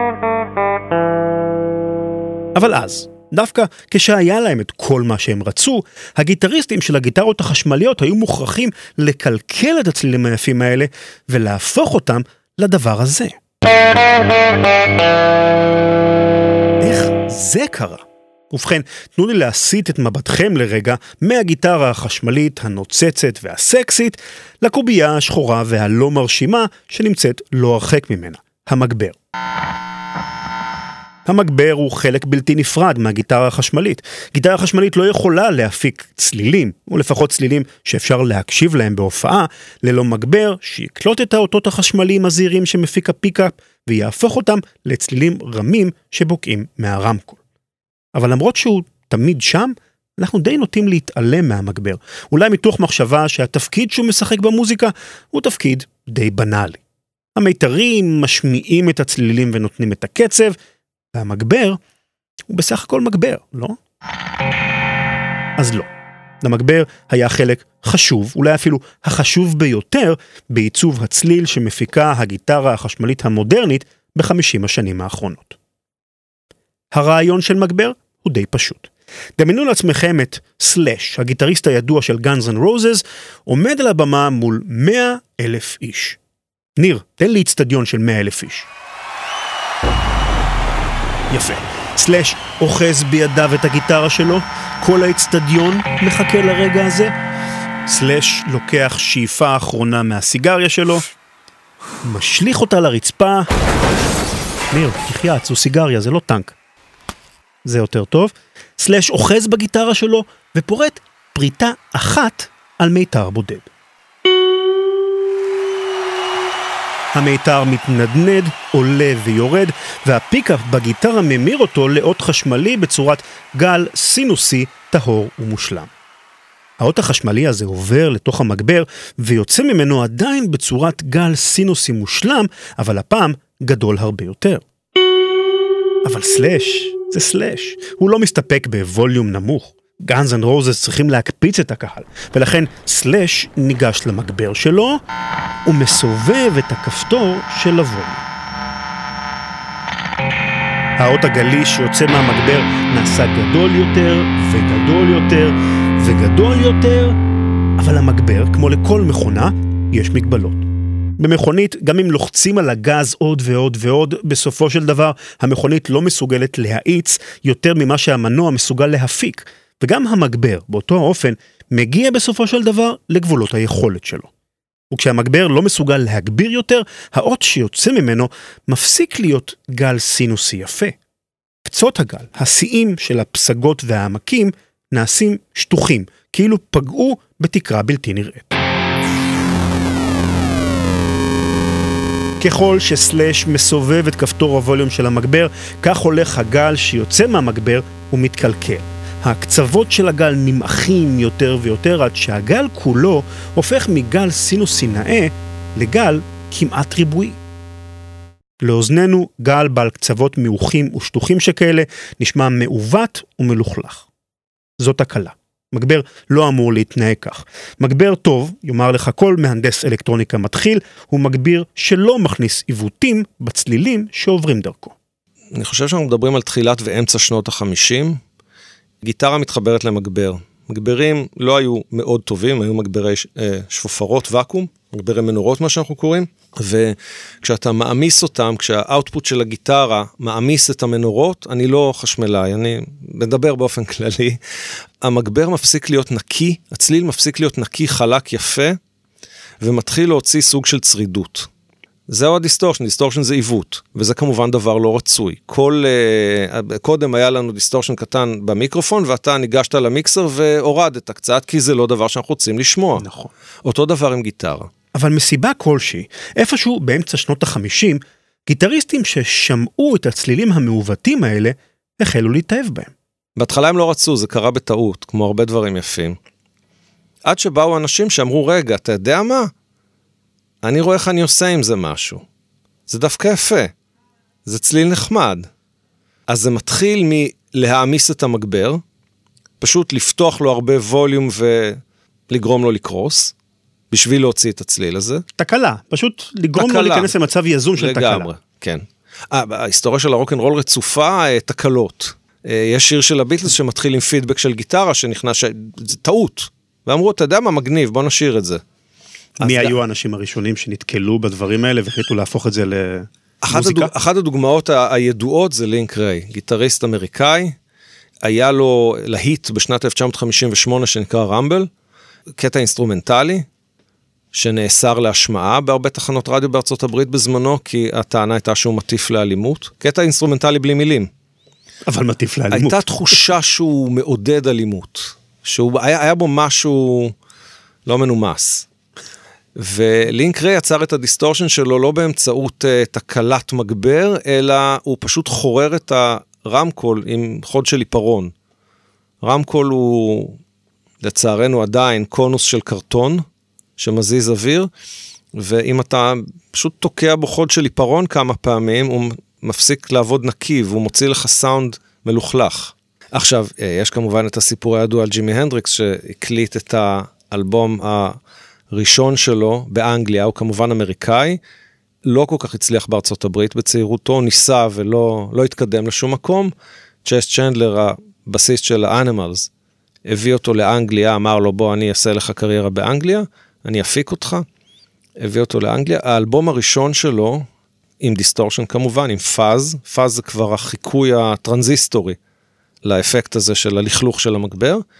אבל אז, דווקא כשהיה להם את כל מה שהם רצו, הגיטריסטים של הגיטרות החשמליות היו מוכרחים לקלקל את הצלילים היפים האלה, ולהפוך אותם לדבר הזה. איך זה קרה? ובכן, תנו לי להסיט את מבטכם לרגע מהגיטרה החשמלית, הנוצצת והסקסית, לקובייה השחורה והלא מרשימה שנמצאת לא הרחק ממנה, המגבר. המגבר הוא חלק בלתי נפרד מהגיטרה החשמלית. גיטרה חשמלית לא יכולה להפיק צלילים, או לפחות צלילים שאפשר להקשיב להם בהופעה, ללא מגבר שיקלוט את האותות החשמליים הזעירים שמפיק הפיקאפ, ויהפוך אותם לצלילים רמים שבוקעים מהרמקול. אבל למרות שהוא תמיד שם, אנחנו די נוטים להתעלם מהמגבר. אולי מתוך מחשבה שהתפקיד שהוא משחק במוזיקה הוא תפקיד די בנאלי. המיתרים משמיעים את הצלילים ונותנים את הקצב, והמגבר הוא בסך הכל מגבר, לא? אז לא. למגבר היה חלק חשוב, אולי אפילו החשוב ביותר, בעיצוב הצליל שמפיקה הגיטרה החשמלית המודרנית ב50 השנים האחרונות. הרעיון של מגבר הוא די פשוט. דמיינו לעצמכם את סלאש, הגיטריסט הידוע של Guns N' Roses, עומד על הבמה מול 100,000 איש. ניר, תן לי אצטדיון של 100,000 איש. יפה. סלאש אוחז בידיו את הגיטרה שלו, כל האצטדיון מחכה לרגע הזה. סלאש לוקח שאיפה האחרונה מהסיגריה שלו, משליך אותה לרצפה. ניר, תחיה, זו סיגריה, זה לא טנק. זה יותר טוב. סלאש אוחז בגיטרה שלו ופורט פריטה אחת על מיתר בודד. המיתר מתנדנד, עולה ויורד, והפיקאפ בגיטרה ממיר אותו לאות חשמלי בצורת גל סינוסי טהור ומושלם. האות החשמלי הזה עובר לתוך המגבר, ויוצא ממנו עדיין בצורת גל סינוסי מושלם, אבל הפעם גדול הרבה יותר. אבל סלאש זה סלאש, הוא לא מסתפק בווליום נמוך. גאנז אנד רוזס צריכים להקפיץ את הקהל, ולכן סלאש ניגש למגבר שלו, ומסובב את הכפתור של הווליום. האות הגלי שיוצא מהמגבר נעשה גדול יותר וגדול יותר וגדול יותר, אבל המגבר, כמו לכל מכונה, יש מגבלות. במכונית, גם אם לוחצים על הגז עוד ועוד ועוד, בסופו של דבר המכונית לא מסוגלת להאיץ יותר ממה שהמנוע מסוגל להפיק, וגם המגבר, באותו האופן, מגיע בסופו של דבר לגבולות היכולת שלו. וכשהמגבר לא מסוגל להגביר יותר, האות שיוצא ממנו מפסיק להיות גל סינוסי יפה. קצות הגל, השיאים של הפסגות והעמקים, נעשים שטוחים, כאילו פגעו בתקרה בלתי נראית. ככל שסלאש מסובב את כפתור הווליום של המגבר, כך הולך הגל שיוצא מהמגבר ומתקלקל. הקצוות של הגל נמעכים יותר ויותר עד שהגל כולו הופך מגל סינוסי נאה לגל כמעט ריבועי. לאוזננו גל בעל קצוות מעוכים ושטוחים שכאלה נשמע מעוות ומלוכלך. זאת הקלה. מגבר לא אמור להתנהג כך. מגבר טוב, יאמר לך כל מהנדס אלקטרוניקה מתחיל, הוא מגביר שלא מכניס עיוותים בצלילים שעוברים דרכו. אני חושב שאנחנו מדברים על תחילת ואמצע שנות ה-50. גיטרה מתחברת למגבר. מגברים לא היו מאוד טובים, היו מגברי שפופרות ואקום, מגברי מנורות מה שאנחנו קוראים, וכשאתה מאמיס אותם, כשהאוטפוט של הגיטרה מאמיס את המנורות, אני לא חשמלאי, אני מדבר באופן כללי, המגבר מפסיק להיות נקי, הצליל מפסיק להיות נקי, חלק, יפה, ומתחיל להוציא סוג של צרידות. זהו הדיסטורשן, דיסטורשן זה עיוות, וזה כמובן דבר לא רצוי. קודם היה לנו דיסטורשן קטן במיקרופון, ואתה ניגשת למיקסר והורדת קצת, כי זה לא דבר שאנחנו רוצים לשמוע. נכון. אותו דבר עם גיטרה. אבל מסיבה כלשהי, איפשהו באמצע שנות ה-50, גיטריסטים ששמעו את הצלילים המעוותים האלה, החלו להתאהב בהם. בהתחלה הם לא רצו, זה קרה בטעות, כמו הרבה דברים יפים. עד שבאו אנשים שאמרו, רגע, אתה יודע מה? אני רואה איך אני עושה עם זה משהו. זה דווקא יפה. זה צליל נחמד. אז זה מתחיל מלהעמיס את המגבר, פשוט לפתוח לו הרבה ווליום ולגרום לו לקרוס, בשביל להוציא את הצליל הזה. תקלה, פשוט לגרום לו להיכנס למצב יזום של תקלה. לגמרי, כן. ההיסטוריה של הרוק'נ'רול רצופה תקלות. יש שיר של הביטלס שמתחיל עם פידבק של גיטרה, שנכנס, זה טעות. ואמרו, אתה יודע מה מגניב, בוא נשאיר את זה. מי היו האנשים הראשונים שנתקלו בדברים האלה והחליטו להפוך את זה למוזיקה? אחת הדוגמאות הידועות זה לינק ריי, גיטריסט אמריקאי, היה לו להיט בשנת 1958 שנקרא רמבל, קטע אינסטרומנטלי, שנאסר להשמעה בהרבה תחנות רדיו בארצות הברית בזמנו, כי הטענה הייתה שהוא מטיף לאלימות, קטע אינסטרומנטלי בלי מילים. אבל מטיף לאלימות. הייתה תחושה שהוא מעודד אלימות, היה בו משהו לא מנומס. ולינק ריי יצר את הדיסטורשן שלו לא באמצעות תקלת מגבר, אלא הוא פשוט חורר את הרמקול עם חוד של עיפרון. רמקול הוא לצערנו עדיין קונוס של קרטון, שמזיז אוויר, ואם אתה פשוט תוקע בו חוד של עיפרון כמה פעמים, הוא מפסיק לעבוד נקי, והוא מוציא לך סאונד מלוכלך. עכשיו, יש כמובן את הסיפור הידוע על ג'ימי הנדריקס, שהקליט את האלבום הראשון שלו באנגליה, הוא כמובן אמריקאי, לא כל כך הצליח בארצות הברית בצעירותו, ניסה ולא התקדם לשום מקום. צ'ס צ'נדלר, הבסיסט של האנימלס, הביא אותו לאנגליה, אמר לו, בוא, אני אעשה לך קריירה באנגליה, אני אפיק אותך, הביא אותו לאנגליה. האלבום הראשון שלו, עם דיסטורשן כמובן, עם פאז, פאז זה כבר החיקוי הטרנזיסטורי, לאפקט הזה של הלכלוך של המגבר,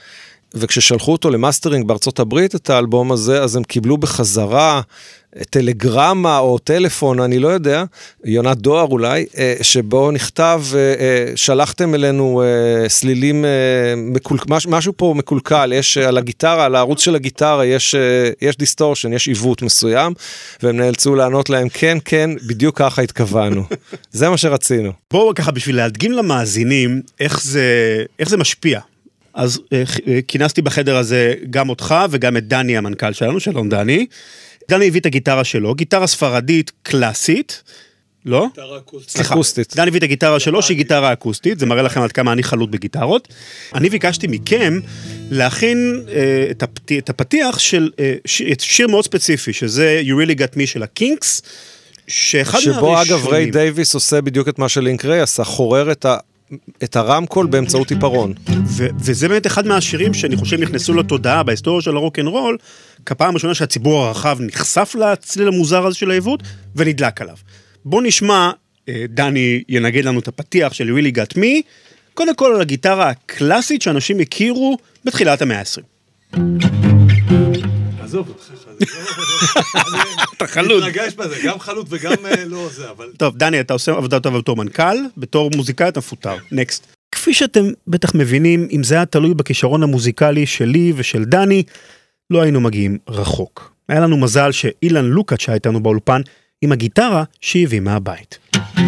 וכששלחו אותו למאסטרינג בארצות הברית, את האלבום הזה, אז הם קיבלו בחזרה טלגרמה או טלפון, אני לא יודע, יונת דואר אולי, שבו נכתב, שלחתם אלינו סלילים, משהו פה מקולקל, יש על הגיטרה, על הערוץ של הגיטרה, יש דיסטורשן, יש עיוות מסוים, והם נאלצו לענות להם, כן, כן, בדיוק ככה התכוונו. זה מה שרצינו. בואו ככה, בשביל להדגים למאזינים, איך זה משפיע. אז כינסתי בחדר הזה גם אותך וגם את דני המנכ"ל שלנו, שלום דני. דני הביא את הגיטרה שלו, גיטרה ספרדית קלאסית, לא? גיטרה אקוסטית. סליחה, דני הביא את הגיטרה שלו שהיא גיטרה אקוסטית, זה מראה לכם עד כמה אני חלוט בגיטרות. אני ביקשתי מכם להכין את הפתיח של שיר מאוד ספציפי, שזה You Really Got Me של הקינקס, שבו אגב ריי דייביס עושה בדיוק את מה שלינק ריי עשה, חורר את הרמקול באמצעות עיפרון. וזה באמת אחד מהשירים שאני חושב נכנסו לתודעה בהיסטוריה של הרוק אנד רול, כפעם ראשונה שהציבור הרחב נחשף לצליל המוזר הזה של העיוות, ונדלק עליו. בוא נשמע, דני ינגד לנו את הפתיח של You Really Got Me, קודם כל על הגיטרה הקלאסית שאנשים הכירו בתחילת המאה ה-20. עזוב אותך. אתה חלוט. אני מתרגש בזה, גם חלוט וגם לא זה, אבל... טוב, דני, אתה עושה עבודה טובה בתור מנכ"ל, בתור מוזיקאי אתה מפוטר. נקסט. כפי שאתם בטח מבינים, אם זה היה תלוי בכישרון המוזיקלי שלי ושל דני, לא היינו מגיעים רחוק. היה לנו מזל שאילן לוקאץ' שהיה איתנו באולפן, עם הגיטרה שהביא מהבית.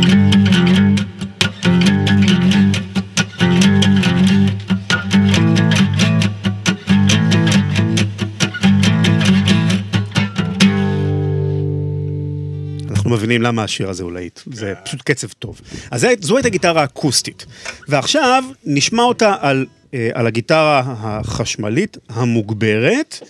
מבינים למה השיר הזה הוא להיט, זה פשוט קצב טוב. אז זו הייתה גיטרה אקוסטית, ועכשיו נשמע אותה על הגיטרה החשמלית המוגברת.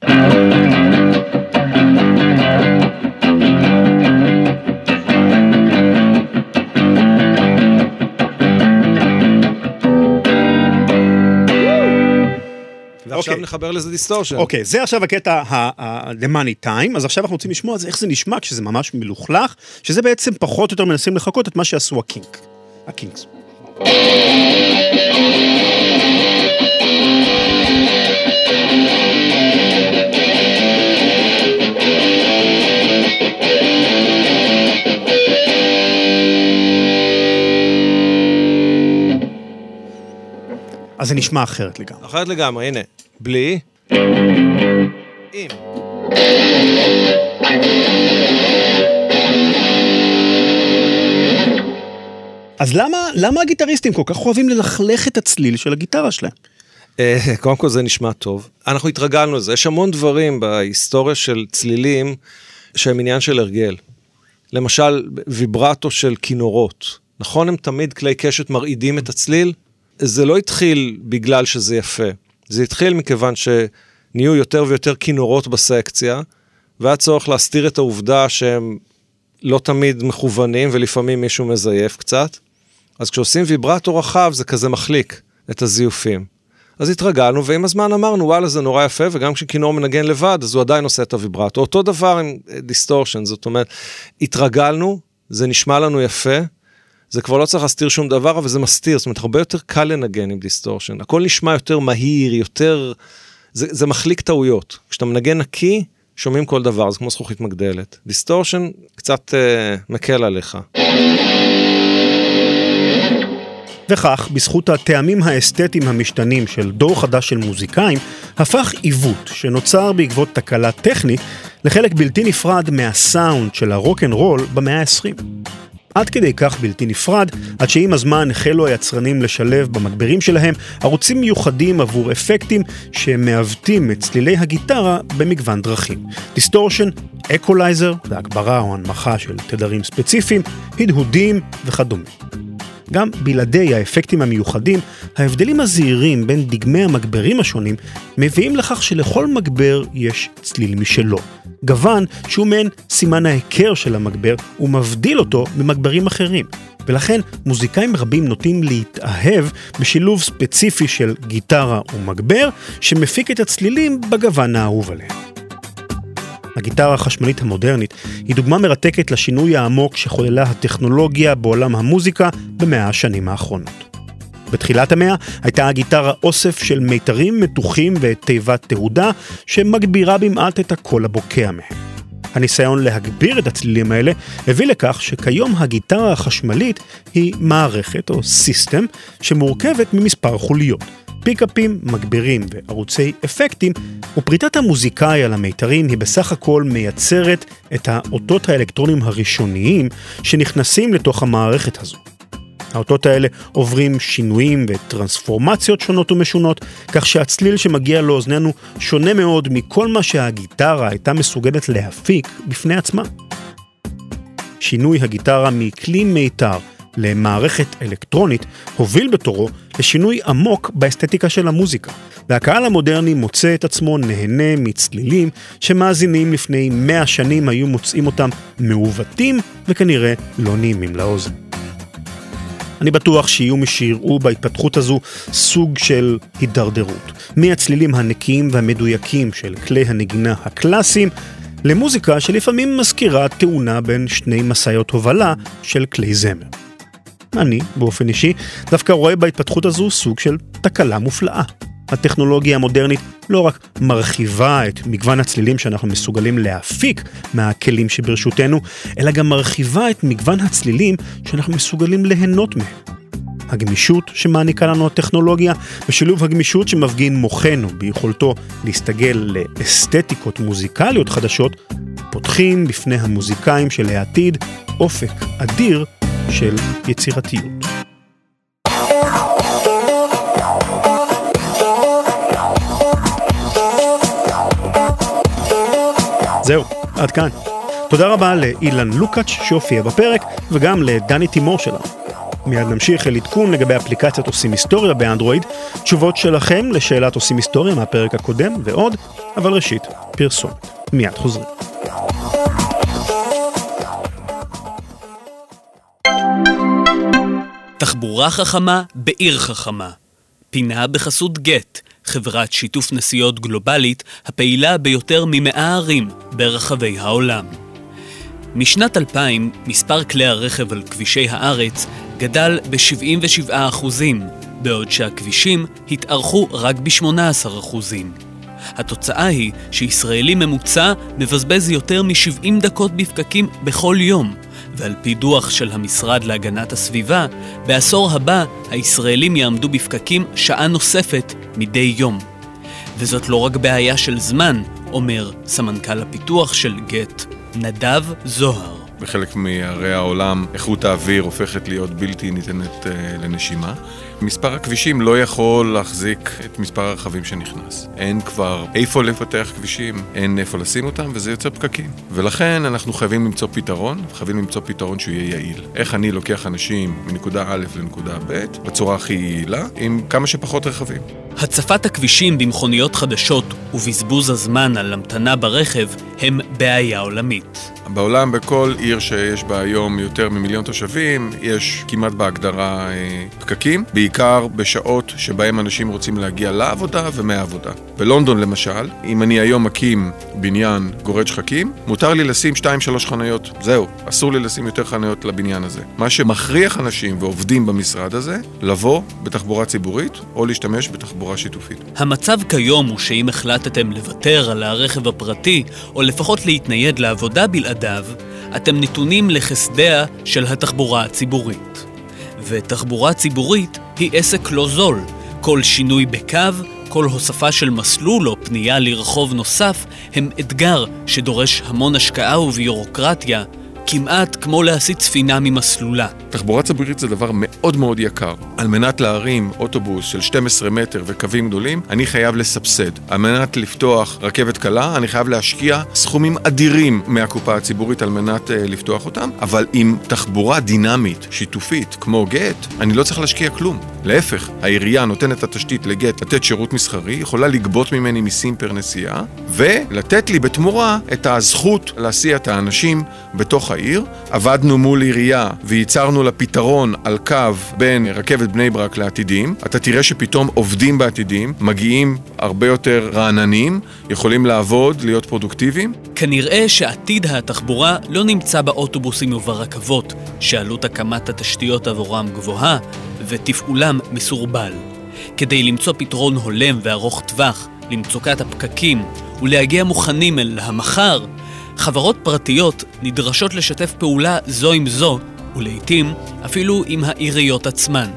ועכשיו נחבר לזה דיסטורשן. אוקיי, זה עכשיו הקטע The Money Time, אז עכשיו אנחנו רוצים לשמוע איך זה נשמע כשזה ממש מלוכלך, שזה בעצם פחות או יותר מנסים לחכות את מה שעשו הקינגס. אז זה נשמע אחרת לגמרי. אחרת לגמרי, הנה. בלי. עם. אז למה הגיטריסטים כל כך אוהבים ללכלך את הצליל של הגיטרה שלהם? קודם כל זה נשמע טוב. אנחנו התרגלנו לזה. יש המון דברים בהיסטוריה של צלילים שהם עניין של הרגל. למשל, ויברטו של כינורות. נכון, הם תמיד כלי קשת מרעידים את הצליל? זה לא התחיל בגלל שזה יפה. זה התחיל מכיוון שנהיו יותר ויותר כינורות בסקציה, והיה צורך להסתיר את העובדה שהם לא תמיד מכוונים, ולפעמים מישהו מזייף קצת. אז כשעושים ויברטו רחב, זה כזה מחליק את הזיופים. אז התרגלנו, ועם הזמן אמרנו, וואלה, זה נורא יפה, וגם כשכינור מנגן לבד, אז הוא עדיין עושה את הויברטו. אותו דבר עם דיסטורשן, זאת אומרת, התרגלנו, זה נשמע לנו יפה, זה כבר לא צריך להסתיר שום דבר, אבל זה מסתיר, זאת אומרת, הרבה יותר קל לנגן עם דיסטורשן. הכל נשמע יותר מהיר, יותר... זה מחליק טעויות. כשאתה מנגן נקי, שומעים כל דבר, זה כמו זכוכית מגדלת. דיסטורשן קצת מקל עליך. וכך, בזכות הטעמים האסתטיים המשתנים של דור חדש של מוזיקאים, הפך עיוות שנוצר בעקבות תקלה טכנית לחלק בלתי נפרד מהסאונד של הרוק אנד רול במאה ה-20. עד כדי כך בלתי נפרד, עד שעם הזמן החלו היצרנים לשלב במגברים שלהם ערוצים מיוחדים עבור אפקטים שמעוותים את צלילי הגיטרה במגוון דרכים. דיסטורשן, אקולייזר, והגברה או הנמכה של תדרים ספציפיים, הדהודים וכדומה. גם בלעדי האפקטים המיוחדים, ההבדלים הזהירים בין דגמי המגברים השונים מביאים לכך שלכל מגבר יש צליל משלו. גוון שהוא מעין סימן ההיכר של המגבר ומבדיל אותו ממגברים אחרים. ולכן מוזיקאים רבים נוטים להתאהב בשילוב ספציפי של גיטרה ומגבר שמפיק את הצלילים בגוון האהוב עליהם. הגיטרה החשמלית המודרנית היא דוגמה מרתקת לשינוי העמוק שחוללה הטכנולוגיה בעולם המוזיקה במאה השנים האחרונות. בתחילת המאה הייתה הגיטרה אוסף של מיתרים מתוחים ותיבת תהודה שמגבירה במעט את הקול הבוקע מהם. הניסיון להגביר את הצלילים האלה הביא לכך שכיום הגיטרה החשמלית היא מערכת או סיסטם שמורכבת ממספר חוליות. פיקאפים, מגבירים וערוצי אפקטים, ופריטת המוזיקאי על המיתרים היא בסך הכל מייצרת את האותות האלקטרונים הראשוניים שנכנסים לתוך המערכת הזו. האותות האלה עוברים שינויים וטרנספורמציות שונות ומשונות, כך שהצליל שמגיע לאוזנינו שונה מאוד מכל מה שהגיטרה הייתה מסוגלת להפיק בפני עצמה. שינוי הגיטרה מכלי מיתר למערכת אלקטרונית הוביל בתורו לשינוי עמוק באסתטיקה של המוזיקה, והקהל המודרני מוצא את עצמו נהנה מצלילים שמאזינים לפני 100 שנים היו מוצאים אותם מעוותים וכנראה לא נעימים לאוזן. אני בטוח שיהיו מי שיראו בהתפתחות הזו סוג של הידרדרות, מהצלילים הנקיים והמדויקים של כלי הנגינה הקלאסיים, למוזיקה שלפעמים מזכירה תאונה בין שני מסעיות הובלה של כלי זמר. אני, באופן אישי, דווקא רואה בהתפתחות הזו סוג של תקלה מופלאה. הטכנולוגיה המודרנית לא רק מרחיבה את מגוון הצלילים שאנחנו מסוגלים להפיק מהכלים שברשותנו, אלא גם מרחיבה את מגוון הצלילים שאנחנו מסוגלים ליהנות מהם. הגמישות שמעניקה לנו הטכנולוגיה, ושילוב הגמישות שמפגין מוחנו ביכולתו להסתגל לאסתטיקות מוזיקליות חדשות, פותחים בפני המוזיקאים של העתיד אופק אדיר של יצירתיות. זהו, עד כאן. תודה רבה לאילן לוקאץ' שהופיע בפרק, וגם לדני תימור שלנו. מיד נמשיך אל עדכון לגבי אפליקציית עושים היסטוריה באנדרואיד, תשובות שלכם לשאלת עושים היסטוריה מהפרק הקודם ועוד, אבל ראשית, פרסומת. מיד חוזרים. תחבורה חכמה בעיר חכמה. פינה בחסות גט, חברת שיתוף נסיעות גלובלית הפעילה ביותר מ100 ערים ברחבי העולם. משנת 2000 מספר כלי הרכב על כבישי הארץ גדל ב-77%, בעוד שהכבישים התארכו רק ב-18%. התוצאה היא שישראלי ממוצע מבזבז יותר מ-70 דקות בפקקים בכל יום, ועל פי דוח של המשרד להגנת הסביבה, בעשור הבא הישראלים יעמדו בפקקים שעה נוספת מדי יום. וזאת לא רק בעיה של זמן, אומר סמנכ"ל הפיתוח של גט, נדב זוהר. בחלק מערי העולם איכות האוויר הופכת להיות בלתי ניתנת לנשימה. מספר הכבישים לא יכול להחזיק את מספר הרכבים שנכנס. אין כבר איפה לפתח כבישים, אין איפה לשים אותם, וזה יוצר פקקים. ולכן אנחנו חייבים למצוא פתרון שהוא יהיה יעיל. איך אני לוקח אנשים מנקודה א' לנקודה ב' בצורה הכי יעילה, עם כמה שפחות רכבים. הצפת הכבישים במכוניות חדשות ובזבוז הזמן על המתנה ברכב הם בעיה עולמית. בעולם, בכל עיר שיש בה היום יותר מ1,000,000 תושבים, יש כמעט בהגדרה פקקים, בעיקר בשעות שבהם אנשים רוצים להגיע לעבודה ומהעבודה. בלונדון למשל, אם אני היום מקים בניין גורד שחקים, מותר לי לשים 2-3 חניות. זהו, אסור לי לשים יותר חניות לבניין הזה. מה שמכריח אנשים ועובדים במשרד הזה, לבוא בתחבורה ציבורית או להשתמש בתחבורה שיתופית. המצב כיום הוא שאם החלטתם לוותר על הרכב הפרטי, או לפחות להתנייד לעבודה בלעדיו, אתם נתונים לחסדיה של התחבורה הציבורית. ותחבורה ציבורית היא עסק לא זול. כל שינוי בקו, כל הוספה של מסלול או פנייה לרחוב נוסף, הם אתגר שדורש המון השקעה וביורוקרטיה, כמעט כמו להסיט ספינה ממסלולה. תחבורה ציבורית זה דבר מאוד מאוד יקר. על מנת להרים אוטובוס של 12 מטר וקווים גדולים, אני חייב לסבסד. על מנת לפתוח רכבת קלה, אני חייב להשקיע סכומים אדירים מהקופה הציבורית על מנת לפתוח אותם, אבל עם תחבורה דינמית, שיתופית, כמו גט, אני לא צריך להשקיע כלום. להפך, העירייה נותנת את התשתית לגט לתת שירות מסחרי, יכולה לגבות ממני מיסים פר נסיעה, ולתת לי בתמורה את הזכות להסיע את האנשים בתוך העיר. עבדנו מול עירייה וייצרנו לפתרון על קו בין רכבת בני ברק לעתידים. אתה תראה שפתאום עובדים בעתידים, מגיעים הרבה יותר רעננים, יכולים לעבוד, להיות פרודוקטיביים. כנראה שעתיד התחבורה לא נמצא באוטובוסים וברכבות, שעלות הקמת התשתיות עבורם גבוהה, ותפעולם מסורבל. כדי למצוא פתרון הולם וארוך טווח למצוקת הפקקים ולהגיע מוכנים אל המחר, חברות פרטיות נדרשות לשתף פעולה זו עם זו, ולעיתים אפילו עם העיריות עצמן.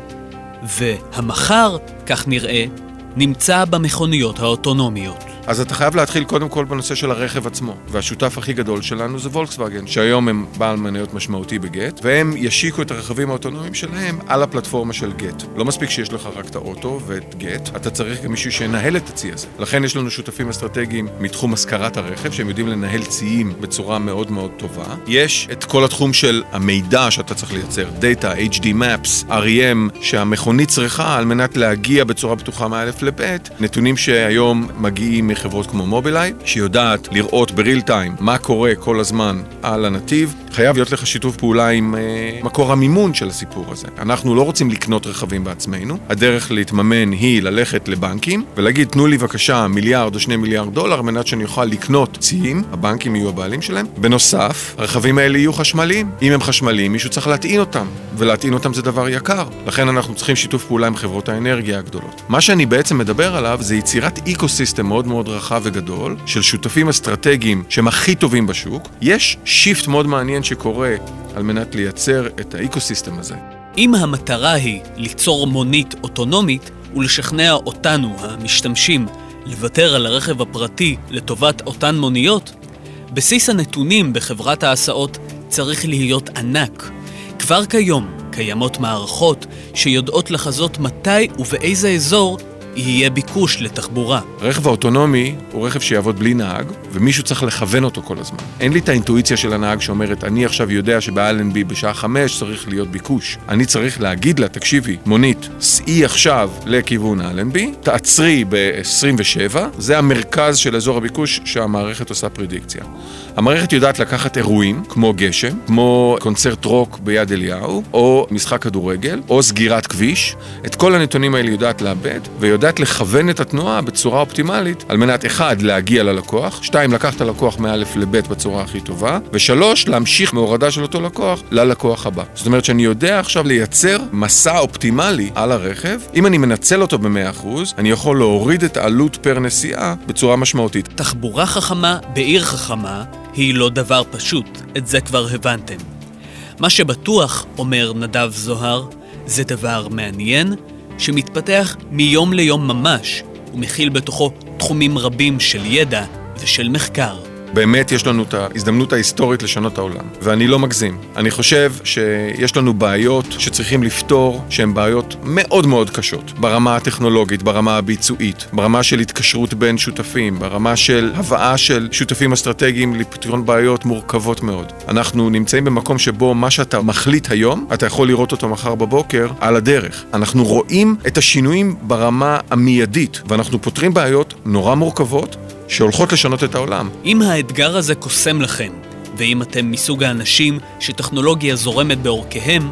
והמחר, כך נראה, נמצא במכוניות האוטונומיות. אז אתה חייב להתחיל קודם כל בנושא של הרכב עצמו, והשותף הכי גדול שלנו זה וולקסווגן, שהיום הם בעל מניות משמעותי בגט, והם ישיקו את הרכבים האוטונומיים שלהם על הפלטפורמה של גט. לא מספיק שיש לך רק את האוטו ואת גט, אתה צריך גם מישהו שינהל את הצי הזה. לכן יש לנו שותפים אסטרטגיים מתחום השכרת הרכב, שהם יודעים לנהל ציים בצורה מאוד מאוד טובה. יש את כל התחום של המידע שאתה צריך לייצר, Data, HD Maps, REM, שהמכונית צריכה על מנת להגיע בצורה בטוחה מאלף לבית, נתונים שהיום מגיעים מחברות כמו מובילאיי, שיודעת לראות בריל טיים מה קורה כל הזמן על הנתיב. חייב להיות לך שיתוף פעולה עם מקור המימון של הסיפור הזה. אנחנו לא רוצים לקנות רכבים בעצמנו. הדרך להתממן היא ללכת לבנקים ולהגיד, תנו לי בבקשה $1 או $2 מיליארד, מנת שאני אוכל לקנות ציים, הבנקים יהיו הבעלים שלהם. בנוסף, הרכבים האלה יהיו חשמליים. אם הם חשמליים, מישהו צריך להטעין אותם, ולהטעין אותם זה דבר יקר. לכן אנחנו צריכים שיתוף פעולה עם חברות האנרגיה הגדולות. מה שאני בעצם מדבר עליו זה יצירת איקוסיסטם מאוד מאוד רחב וגדול של שותפים אסטרטגיים שהם הכי טובים בשוק. יש שיפט מאוד מעניין שקורה על מנת לייצר את האיקוסיסטם הזה. אם המטרה היא ליצור מונית אוטונומית ולשכנע אותנו, המשתמשים, לוותר על הרכב הפרטי לטובת אותן מוניות, בסיס הנתונים בחברת ההסעות צריך להיות ענק. כבר כיום קיימות מערכות שיודעות לחזות מתי ובאיזה אזור יהיה ביקוש לתחבורה. רכב האוטונומי הוא רכב שיעבוד בלי נהג, ומישהו צריך לכוון אותו כל הזמן. אין לי את האינטואיציה של הנהג שאומרת, אני עכשיו יודע שבאלנבי בשעה 5 צריך להיות ביקוש. אני צריך להגיד לה, תקשיבי, מונית, סעי עכשיו לכיוון האלנבי, תעצרי ב-27, זה המרכז של אזור הביקוש שהמערכת עושה פרדיקציה. המערכת יודעת לקחת אירועים, כמו גשם, כמו קונצרט רוק ביד אליהו, או משחק כדורגל, או סגירת כביש. את כל הנתונים האלה יודעת לאבד, ויודעת לכוון את התנועה בצורה אופטימלית, על מנת 1, להגיע ללקוח, 2, לקחת את הלקוח מאלף לבית בצורה הכי טובה, ו3, להמשיך מהורדה של אותו לקוח ללקוח הבא. זאת אומרת שאני יודע עכשיו לייצר מסע אופטימלי על הרכב. אם אני מנצל אותו ב100%, אני יכול להוריד את העלות פר נסיעה בצורה משמעותית. תחבורה חכמה בעיר חכמה היא לא דבר פשוט, את זה כבר הבנתם. מה שבטוח, אומר נדב זוהר, זה דבר מעניין שמתפתח מיום ליום ממש, ומכיל בתוכו תחומים רבים של ידע ושל מחקר. באמת יש לנו את ההזדמנות ההיסטורית לשנות העולם, ואני לא מגזים. אני חושב שיש לנו בעיות שצריכים לפתור, שהן בעיות מאוד מאוד קשות, ברמה הטכנולוגית, ברמה הביצועית, ברמה של התקשרות בין שותפים, ברמה של הבאה של שותפים אסטרטגיים לפתרון בעיות מורכבות מאוד. אנחנו נמצאים במקום שבו מה שאתה מחליט היום, אתה יכול לראות אותו מחר בבוקר על הדרך. אנחנו רואים את השינויים ברמה המיידית, ואנחנו פותרים בעיות נורא מורכבות, שהולכות לשנות את העולם. אם האתגר הזה קוסם לכם, ואם אתם מסוג האנשים שטכנולוגיה זורמת באורקיהם,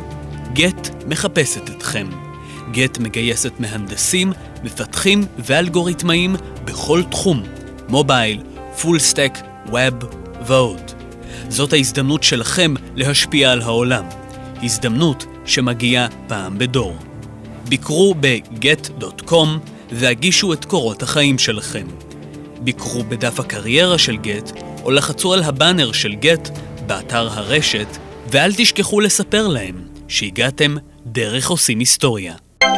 גט מחפשת אתכם. גט מגייסת מהנדסים, מפתחים ואלגוריתמאים בכל תחום, מובייל, פול סטק, ווב ועוד. זאת ההזדמנות שלכם להשפיע על העולם. הזדמנות שמגיעה פעם בדור. ביקרו ב-get.com והגישו את קורות החיים שלכם. ביקרו בדף הקריירה של גט, או לחצו על הבאנר של גט באתר הרשת, ואל תשכחו לספר להם שהגעתם דרך עושים היסטוריה.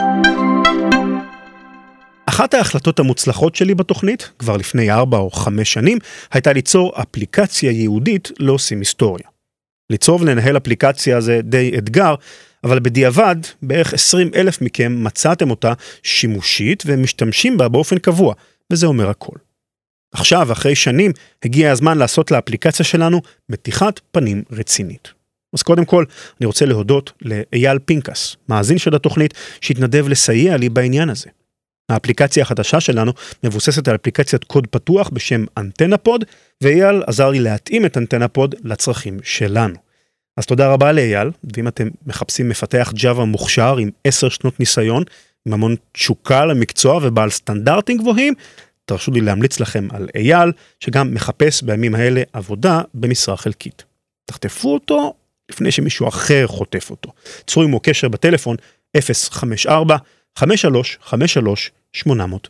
אחת ההחלטות המוצלחות שלי בתוכנית, כבר לפני 4 או 5 שנים, הייתה ליצור אפליקציה ייעודית לעושים היסטוריה. ליצור ולנהל אפליקציה זה די אתגר, אבל בדיעבד, בערך 20,000 מכם מצאתם אותה שימושית ומשתמשים בה באופן קבוע, וזה אומר הכל. עכשיו, אחרי שנים, הגיע הזמן לעשות לאפליקציה שלנו מתיחת פנים רצינית. אז קודם כל, אני רוצה להודות לאייל פינקס, מאזין של התוכנית, שהתנדב לסייע לי בעניין הזה. האפליקציה החדשה שלנו מבוססת על אפליקציית קוד פתוח בשם אנטנה פוד, ואייל עזר לי להתאים את אנטנה פוד לצרכים שלנו. אז תודה רבה לאייל, ואם אתם מחפשים מפתח ג'אווה מוכשר עם 10 שנות ניסיון, עם המון תשוקה למקצוע ובעל סטנדרטים גבוהים, תרשו לי להמליץ לכם על אייל, שגם מחפש בימים האלה עבודה במשרה חלקית. תחטפו אותו לפני שמישהו אחר חוטף אותו. צרו עמו קשר בטלפון 054-5353-804.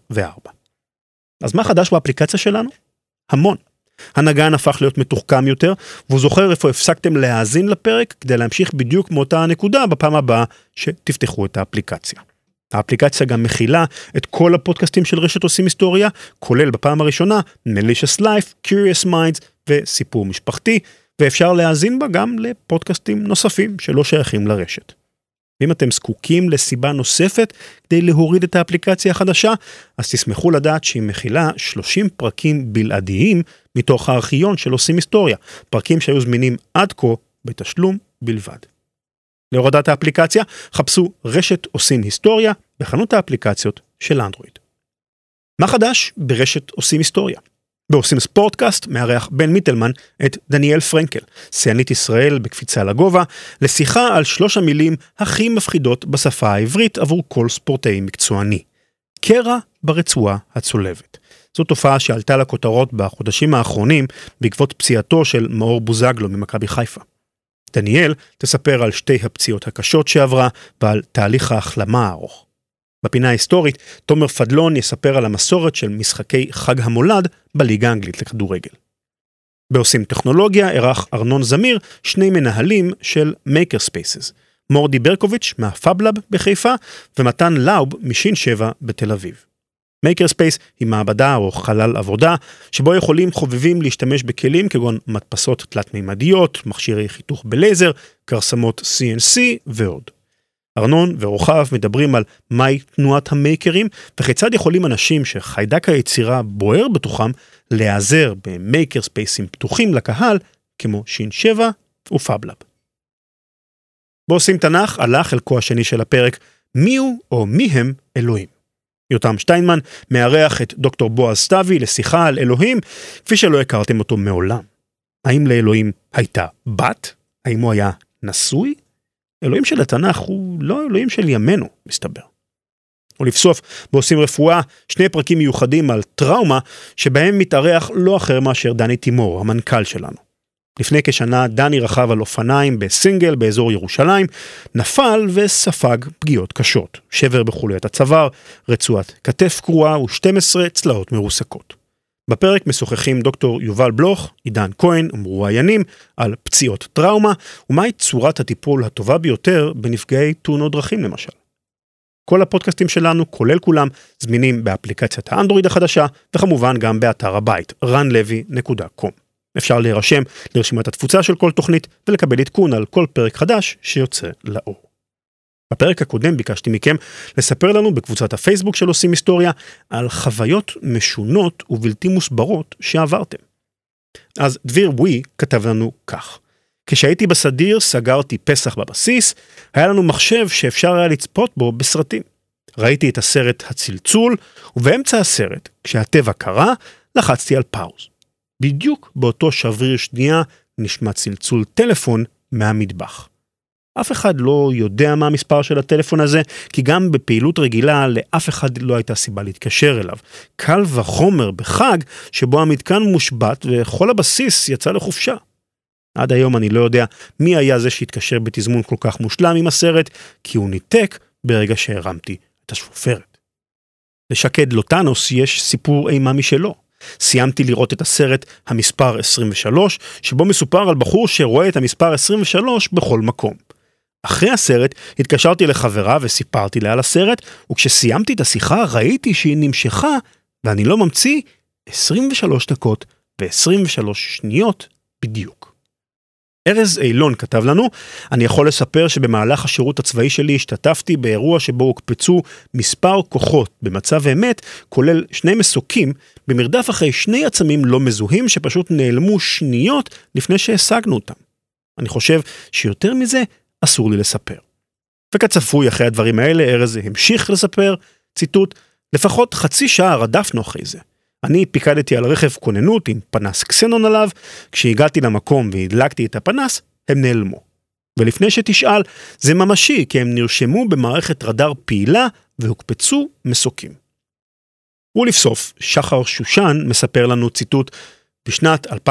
אז מה חדש באפליקציה שלנו? המון. הנגן הפך להיות מתוחכם יותר, והוא זוכר איפה הפסקתם להאזין לפרק, כדי להמשיך בדיוק מאותה הנקודה בפעם הבאה שתפתחו את האפליקציה. האפליקציה גם מכילה את כל הפודקאסטים של רשת עושים היסטוריה, כולל בפעם הראשונה Malicious Life, Curious Minds וסיפור משפחתי, ואפשר להאזין בה גם לפודקאסטים נוספים שלא שייכים לרשת. ואם אתם זקוקים לסיבה נוספת כדי להוריד את האפליקציה החדשה, אז תשמחו לדעת שהיא מכילה 30 פרקים בלעדיים מתוך הארכיון של עושים היסטוריה, פרקים שהיו זמינים עד כה בתשלום בלבד. להורדת האפליקציה, חפשו רשת עושים היסטוריה בחנות האפליקציות של אנדרואיד. מה חדש ברשת עושים היסטוריה? בעושים ספורטקאסט מארח בן מיטלמן את דניאל פרנקל, שיאנית ישראל בקפיצה לגובה, לשיחה על 3 המילים הכי מפחידות בשפה העברית עבור כל ספורטאי מקצועני. קרע ברצועה הצולבת. זו תופעה שעלתה לכותרות בחודשים האחרונים בעקבות פציעתו של מאור בוזגלו ממכבי חיפה. דניאל תספר על 2 הפציעות הקשות שעברה ועל תהליך ההחלמה הארוך. בפינה ההיסטורית, תומר פדלון יספר על המסורת של משחקי חג המולד בליגה האנגלית לכדורגל. בעושים טכנולוגיה ערך ארנון זמיר 2 מנהלים של Makerspaces, מורדי ברקוביץ' מהפאבלאב בחיפה ומתן לאוב משין 7 בתל אביב. Makerspace היא מעבדה או חלל עבודה, שבו יכולים חובבים להשתמש בכלים כגון מדפסות תלת-מימדיות, מכשירי חיתוך בלייזר, קרסמות CNC ועוד. ארנון ורוחב מדברים על מהי תנועת המייקרים, וכיצד יכולים אנשים שחיידק היצירה בוער בתוכם, להיעזר במייקר ספייסים פתוחים לקהל, כמו שין 7 ופאבלאב. בעושים תנ"ך עלה חלקו השני של הפרק, מיהו או מי הם אלוהים. יותם שטיינמן מארח את דוקטור בועז סתיוי לשיחה על אלוהים, כפי שלא הכרתם אותו מעולם. האם לאלוהים הייתה בת? האם הוא היה נשוי? אלוהים של התנ"ך הוא לא אלוהים של ימינו, מסתבר. ולבסוף, בעושים רפואה 2 פרקים מיוחדים על טראומה, שבהם מתארח לא אחר מאשר דני תימור, המנכ"ל שלנו. לפני כשנה דני רכב על אופניים בסינגל באזור ירושלים, נפל וספג פגיעות קשות, שבר בחוליית הצוואר, רצועת כתף קרועה ו12 צלעות מרוסקות. בפרק משוחחים דוקטור יובל בלוך, עידן כהן ומרואיינים על פציעות טראומה, ומהי צורת הטיפול הטובה ביותר בנפגעי תאונות דרכים למשל. כל הפודקאסטים שלנו, כולל כולם, זמינים באפליקציית האנדרואיד החדשה, וכמובן גם באתר הבית, ranlevy.com. אפשר להירשם לרשימת התפוצה של כל תוכנית, ולקבל עדכון על כל פרק חדש שיוצא לאור. בפרק הקודם ביקשתי מכם לספר לנו בקבוצת הפייסבוק של עושים היסטוריה על חוויות משונות ובלתי מוסברות שעברתם. אז דביר ווי כתב לנו כך: כשהייתי בסדיר סגרתי פסח בבסיס, היה לנו מחשב שאפשר היה לצפות בו בסרטים. ראיתי את הסרט הצלצול, ובאמצע הסרט, כשהטבע קרה, לחצתי על פאוז. בדיוק באותו שבריר שנייה נשמע צלצול טלפון מהמטבח. אף אחד לא יודע מה המספר של הטלפון הזה, כי גם בפעילות רגילה לאף אחד לא הייתה סיבה להתקשר אליו. קל וחומר בחג שבו המתקן מושבת וכל הבסיס יצא לחופשה. עד היום אני לא יודע מי היה זה שהתקשר בתזמון כל כך מושלם עם הסרט, כי הוא ניתק ברגע שהרמתי את השפופרת. לשקד לוטנוס יש סיפור אימה משלו. סיימתי לראות את הסרט המספר 23, שבו מסופר על בחור שרואה את המספר 23 בכל מקום. אחרי הסרט התקשרתי לחברה וסיפרתי לה על הסרט, וכשסיימתי את השיחה ראיתי שהיא נמשכה, ואני לא ממציא, 23 דקות ו-23 שניות בדיוק. ארז אילון כתב לנו, אני יכול לספר שבמהלך השירות הצבאי שלי השתתפתי באירוע שבו הוקפצו מספר כוחות במצב אמת, כולל 2 מסוקים, במרדף אחרי 2 עצמים לא מזוהים שפשוט נעלמו שניות לפני שהשגנו אותם. אני חושב שיותר מזה אסור לי לספר. וכצפוי אחרי הדברים האלה, ארז המשיך לספר, ציטוט, לפחות חצי שעה רדפנו אחרי זה. אני פיקדתי על רכב כוננות עם פנס קסנון עליו, כשהגעתי למקום והדלקתי את הפנס, הם נעלמו. ולפני שתשאל, זה ממשי, כי הם נרשמו במערכת רדאר פעילה והוקפצו מסוקים. ולבסוף, שחר שושן מספר לנו ציטוט, בשנת 2002-2003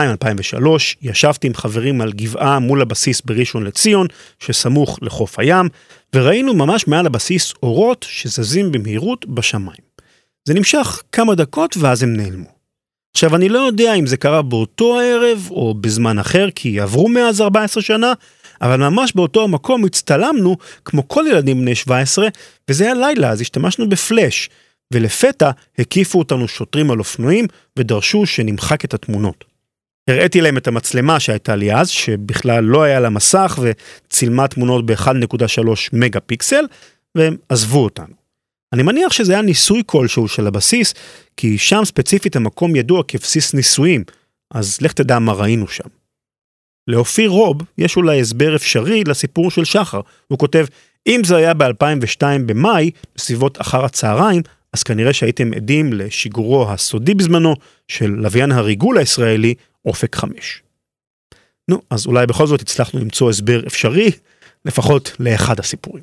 ישבתי עם חברים על גבעה מול הבסיס בראשון לציון, שסמוך לחוף הים, וראינו ממש מעל הבסיס אורות שזזים במהירות בשמיים. זה נמשך כמה דקות ואז הם נעלמו. עכשיו אני לא יודע אם זה קרה באותו הערב או בזמן אחר, כי עברו מאז 14 שנה, אבל ממש באותו המקום הצטלמנו כמו כל ילדים בני 17, וזה היה לילה, אז השתמשנו בפלאש, ולפתע הקיפו אותנו שוטרים על אופנועים ודרשו שנמחק את התמונות. הראיתי להם את המצלמה שהייתה לי אז, שבכלל לא היה לה מסך וצילמה תמונות ב-1.3 מגה פיקסל, והם עזבו אותנו. אני מניח שזה היה ניסוי כלשהו של הבסיס, כי שם ספציפית המקום ידוע כבסיס ניסויים, אז לך תדע מה ראינו שם. לאופיר רוב יש אולי הסבר אפשרי לסיפור של שחר. הוא כותב, אם זה היה ב-2002 במאי, בסביבות אחר הצהריים, אז כנראה שהייתם עדים לשיגורו הסודי בזמנו של לוויין הריגול הישראלי, אופק 5. נו, אז אולי בכל זאת הצלחנו למצוא הסבר אפשרי, לפחות לאחד הסיפורים.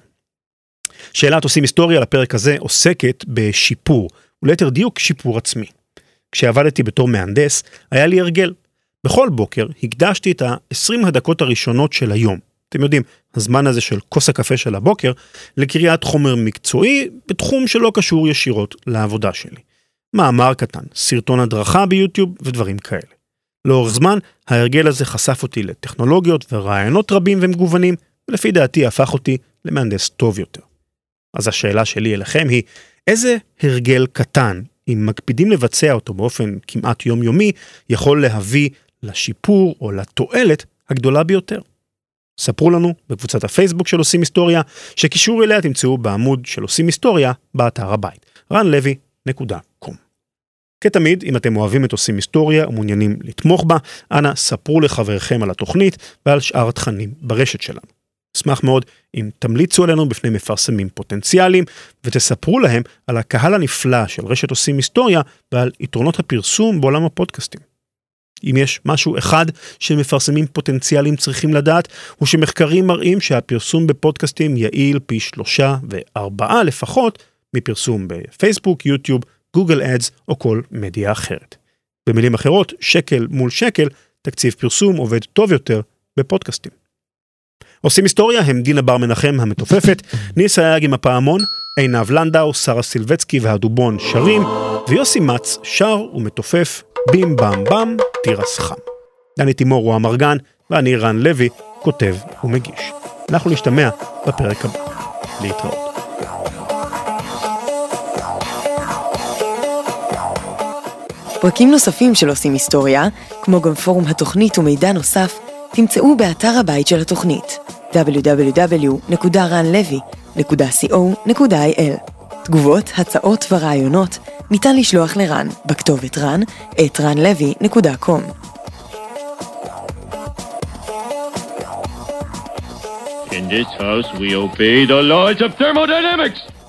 שאלת עושים היסטוריה לפרק הזה עוסקת בשיפור, וליתר דיוק שיפור עצמי. כשעבדתי בתור מהנדס, היה לי הרגל. בכל בוקר הקדשתי את ה-20 הדקות הראשונות של היום. אתם יודעים, הזמן הזה של כוס הקפה של הבוקר, לקריאת חומר מקצועי בתחום שלא קשור ישירות לעבודה שלי. מאמר קטן, סרטון הדרכה ביוטיוב ודברים כאלה. לאורך זמן, ההרגל הזה חשף אותי לטכנולוגיות ורעיונות רבים ומגוונים, ולפי דעתי הפך אותי למהנדס טוב יותר. אז השאלה שלי אליכם היא, איזה הרגל קטן, אם מקפידים לבצע אותו באופן כמעט יומיומי, יכול להביא לשיפור או לתועלת הגדולה ביותר? ספרו לנו בקבוצת הפייסבוק של עושים היסטוריה, שקישור אליה תמצאו בעמוד של עושים היסטוריה באתר הבית, ranlevy.com. כתמיד, אם אתם אוהבים את עושים היסטוריה ומעוניינים לתמוך בה, אנא ספרו לחבריכם על התוכנית ועל שאר התכנים ברשת שלנו. אשמח מאוד אם תמליצו עלינו בפני מפרסמים פוטנציאליים, ותספרו להם על הקהל הנפלא של רשת עושים היסטוריה ועל יתרונות הפרסום בעולם הפודקאסטים. אם יש משהו אחד שמפרסמים פוטנציאליים צריכים לדעת, הוא שמחקרים מראים שהפרסום בפודקאסטים יעיל פי 3 ו4 לפחות מפרסום בפייסבוק, יוטיוב, גוגל אדס או כל מדיה אחרת. במילים אחרות, שקל מול שקל, תקציב פרסום עובד טוב יותר בפודקאסטים. עושים היסטוריה הם דינה בר מנחם המתופפת, ניסה יאג עם הפעמון, עינב לנדאו, שרה סילבצקי והדובון שרים, ויוסי מצ שר ומתופף בים בם בם תירס חם. דני תימור הוא המרגן, ואני רן לוי, כותב ומגיש. אנחנו נשתמע בפרק הבא. להתראות. פרקים נוספים של עושים היסטוריה, כמו גם פורום התוכנית ומידע נוסף, תמצאו באתר הבית של התוכנית, www.ranlevy.co.il. תגובות, הצעות ורעיונות ניתן לשלוח לרן בכתובת ran@ranlevy.com. In this house we obey the laws of thermodynamics.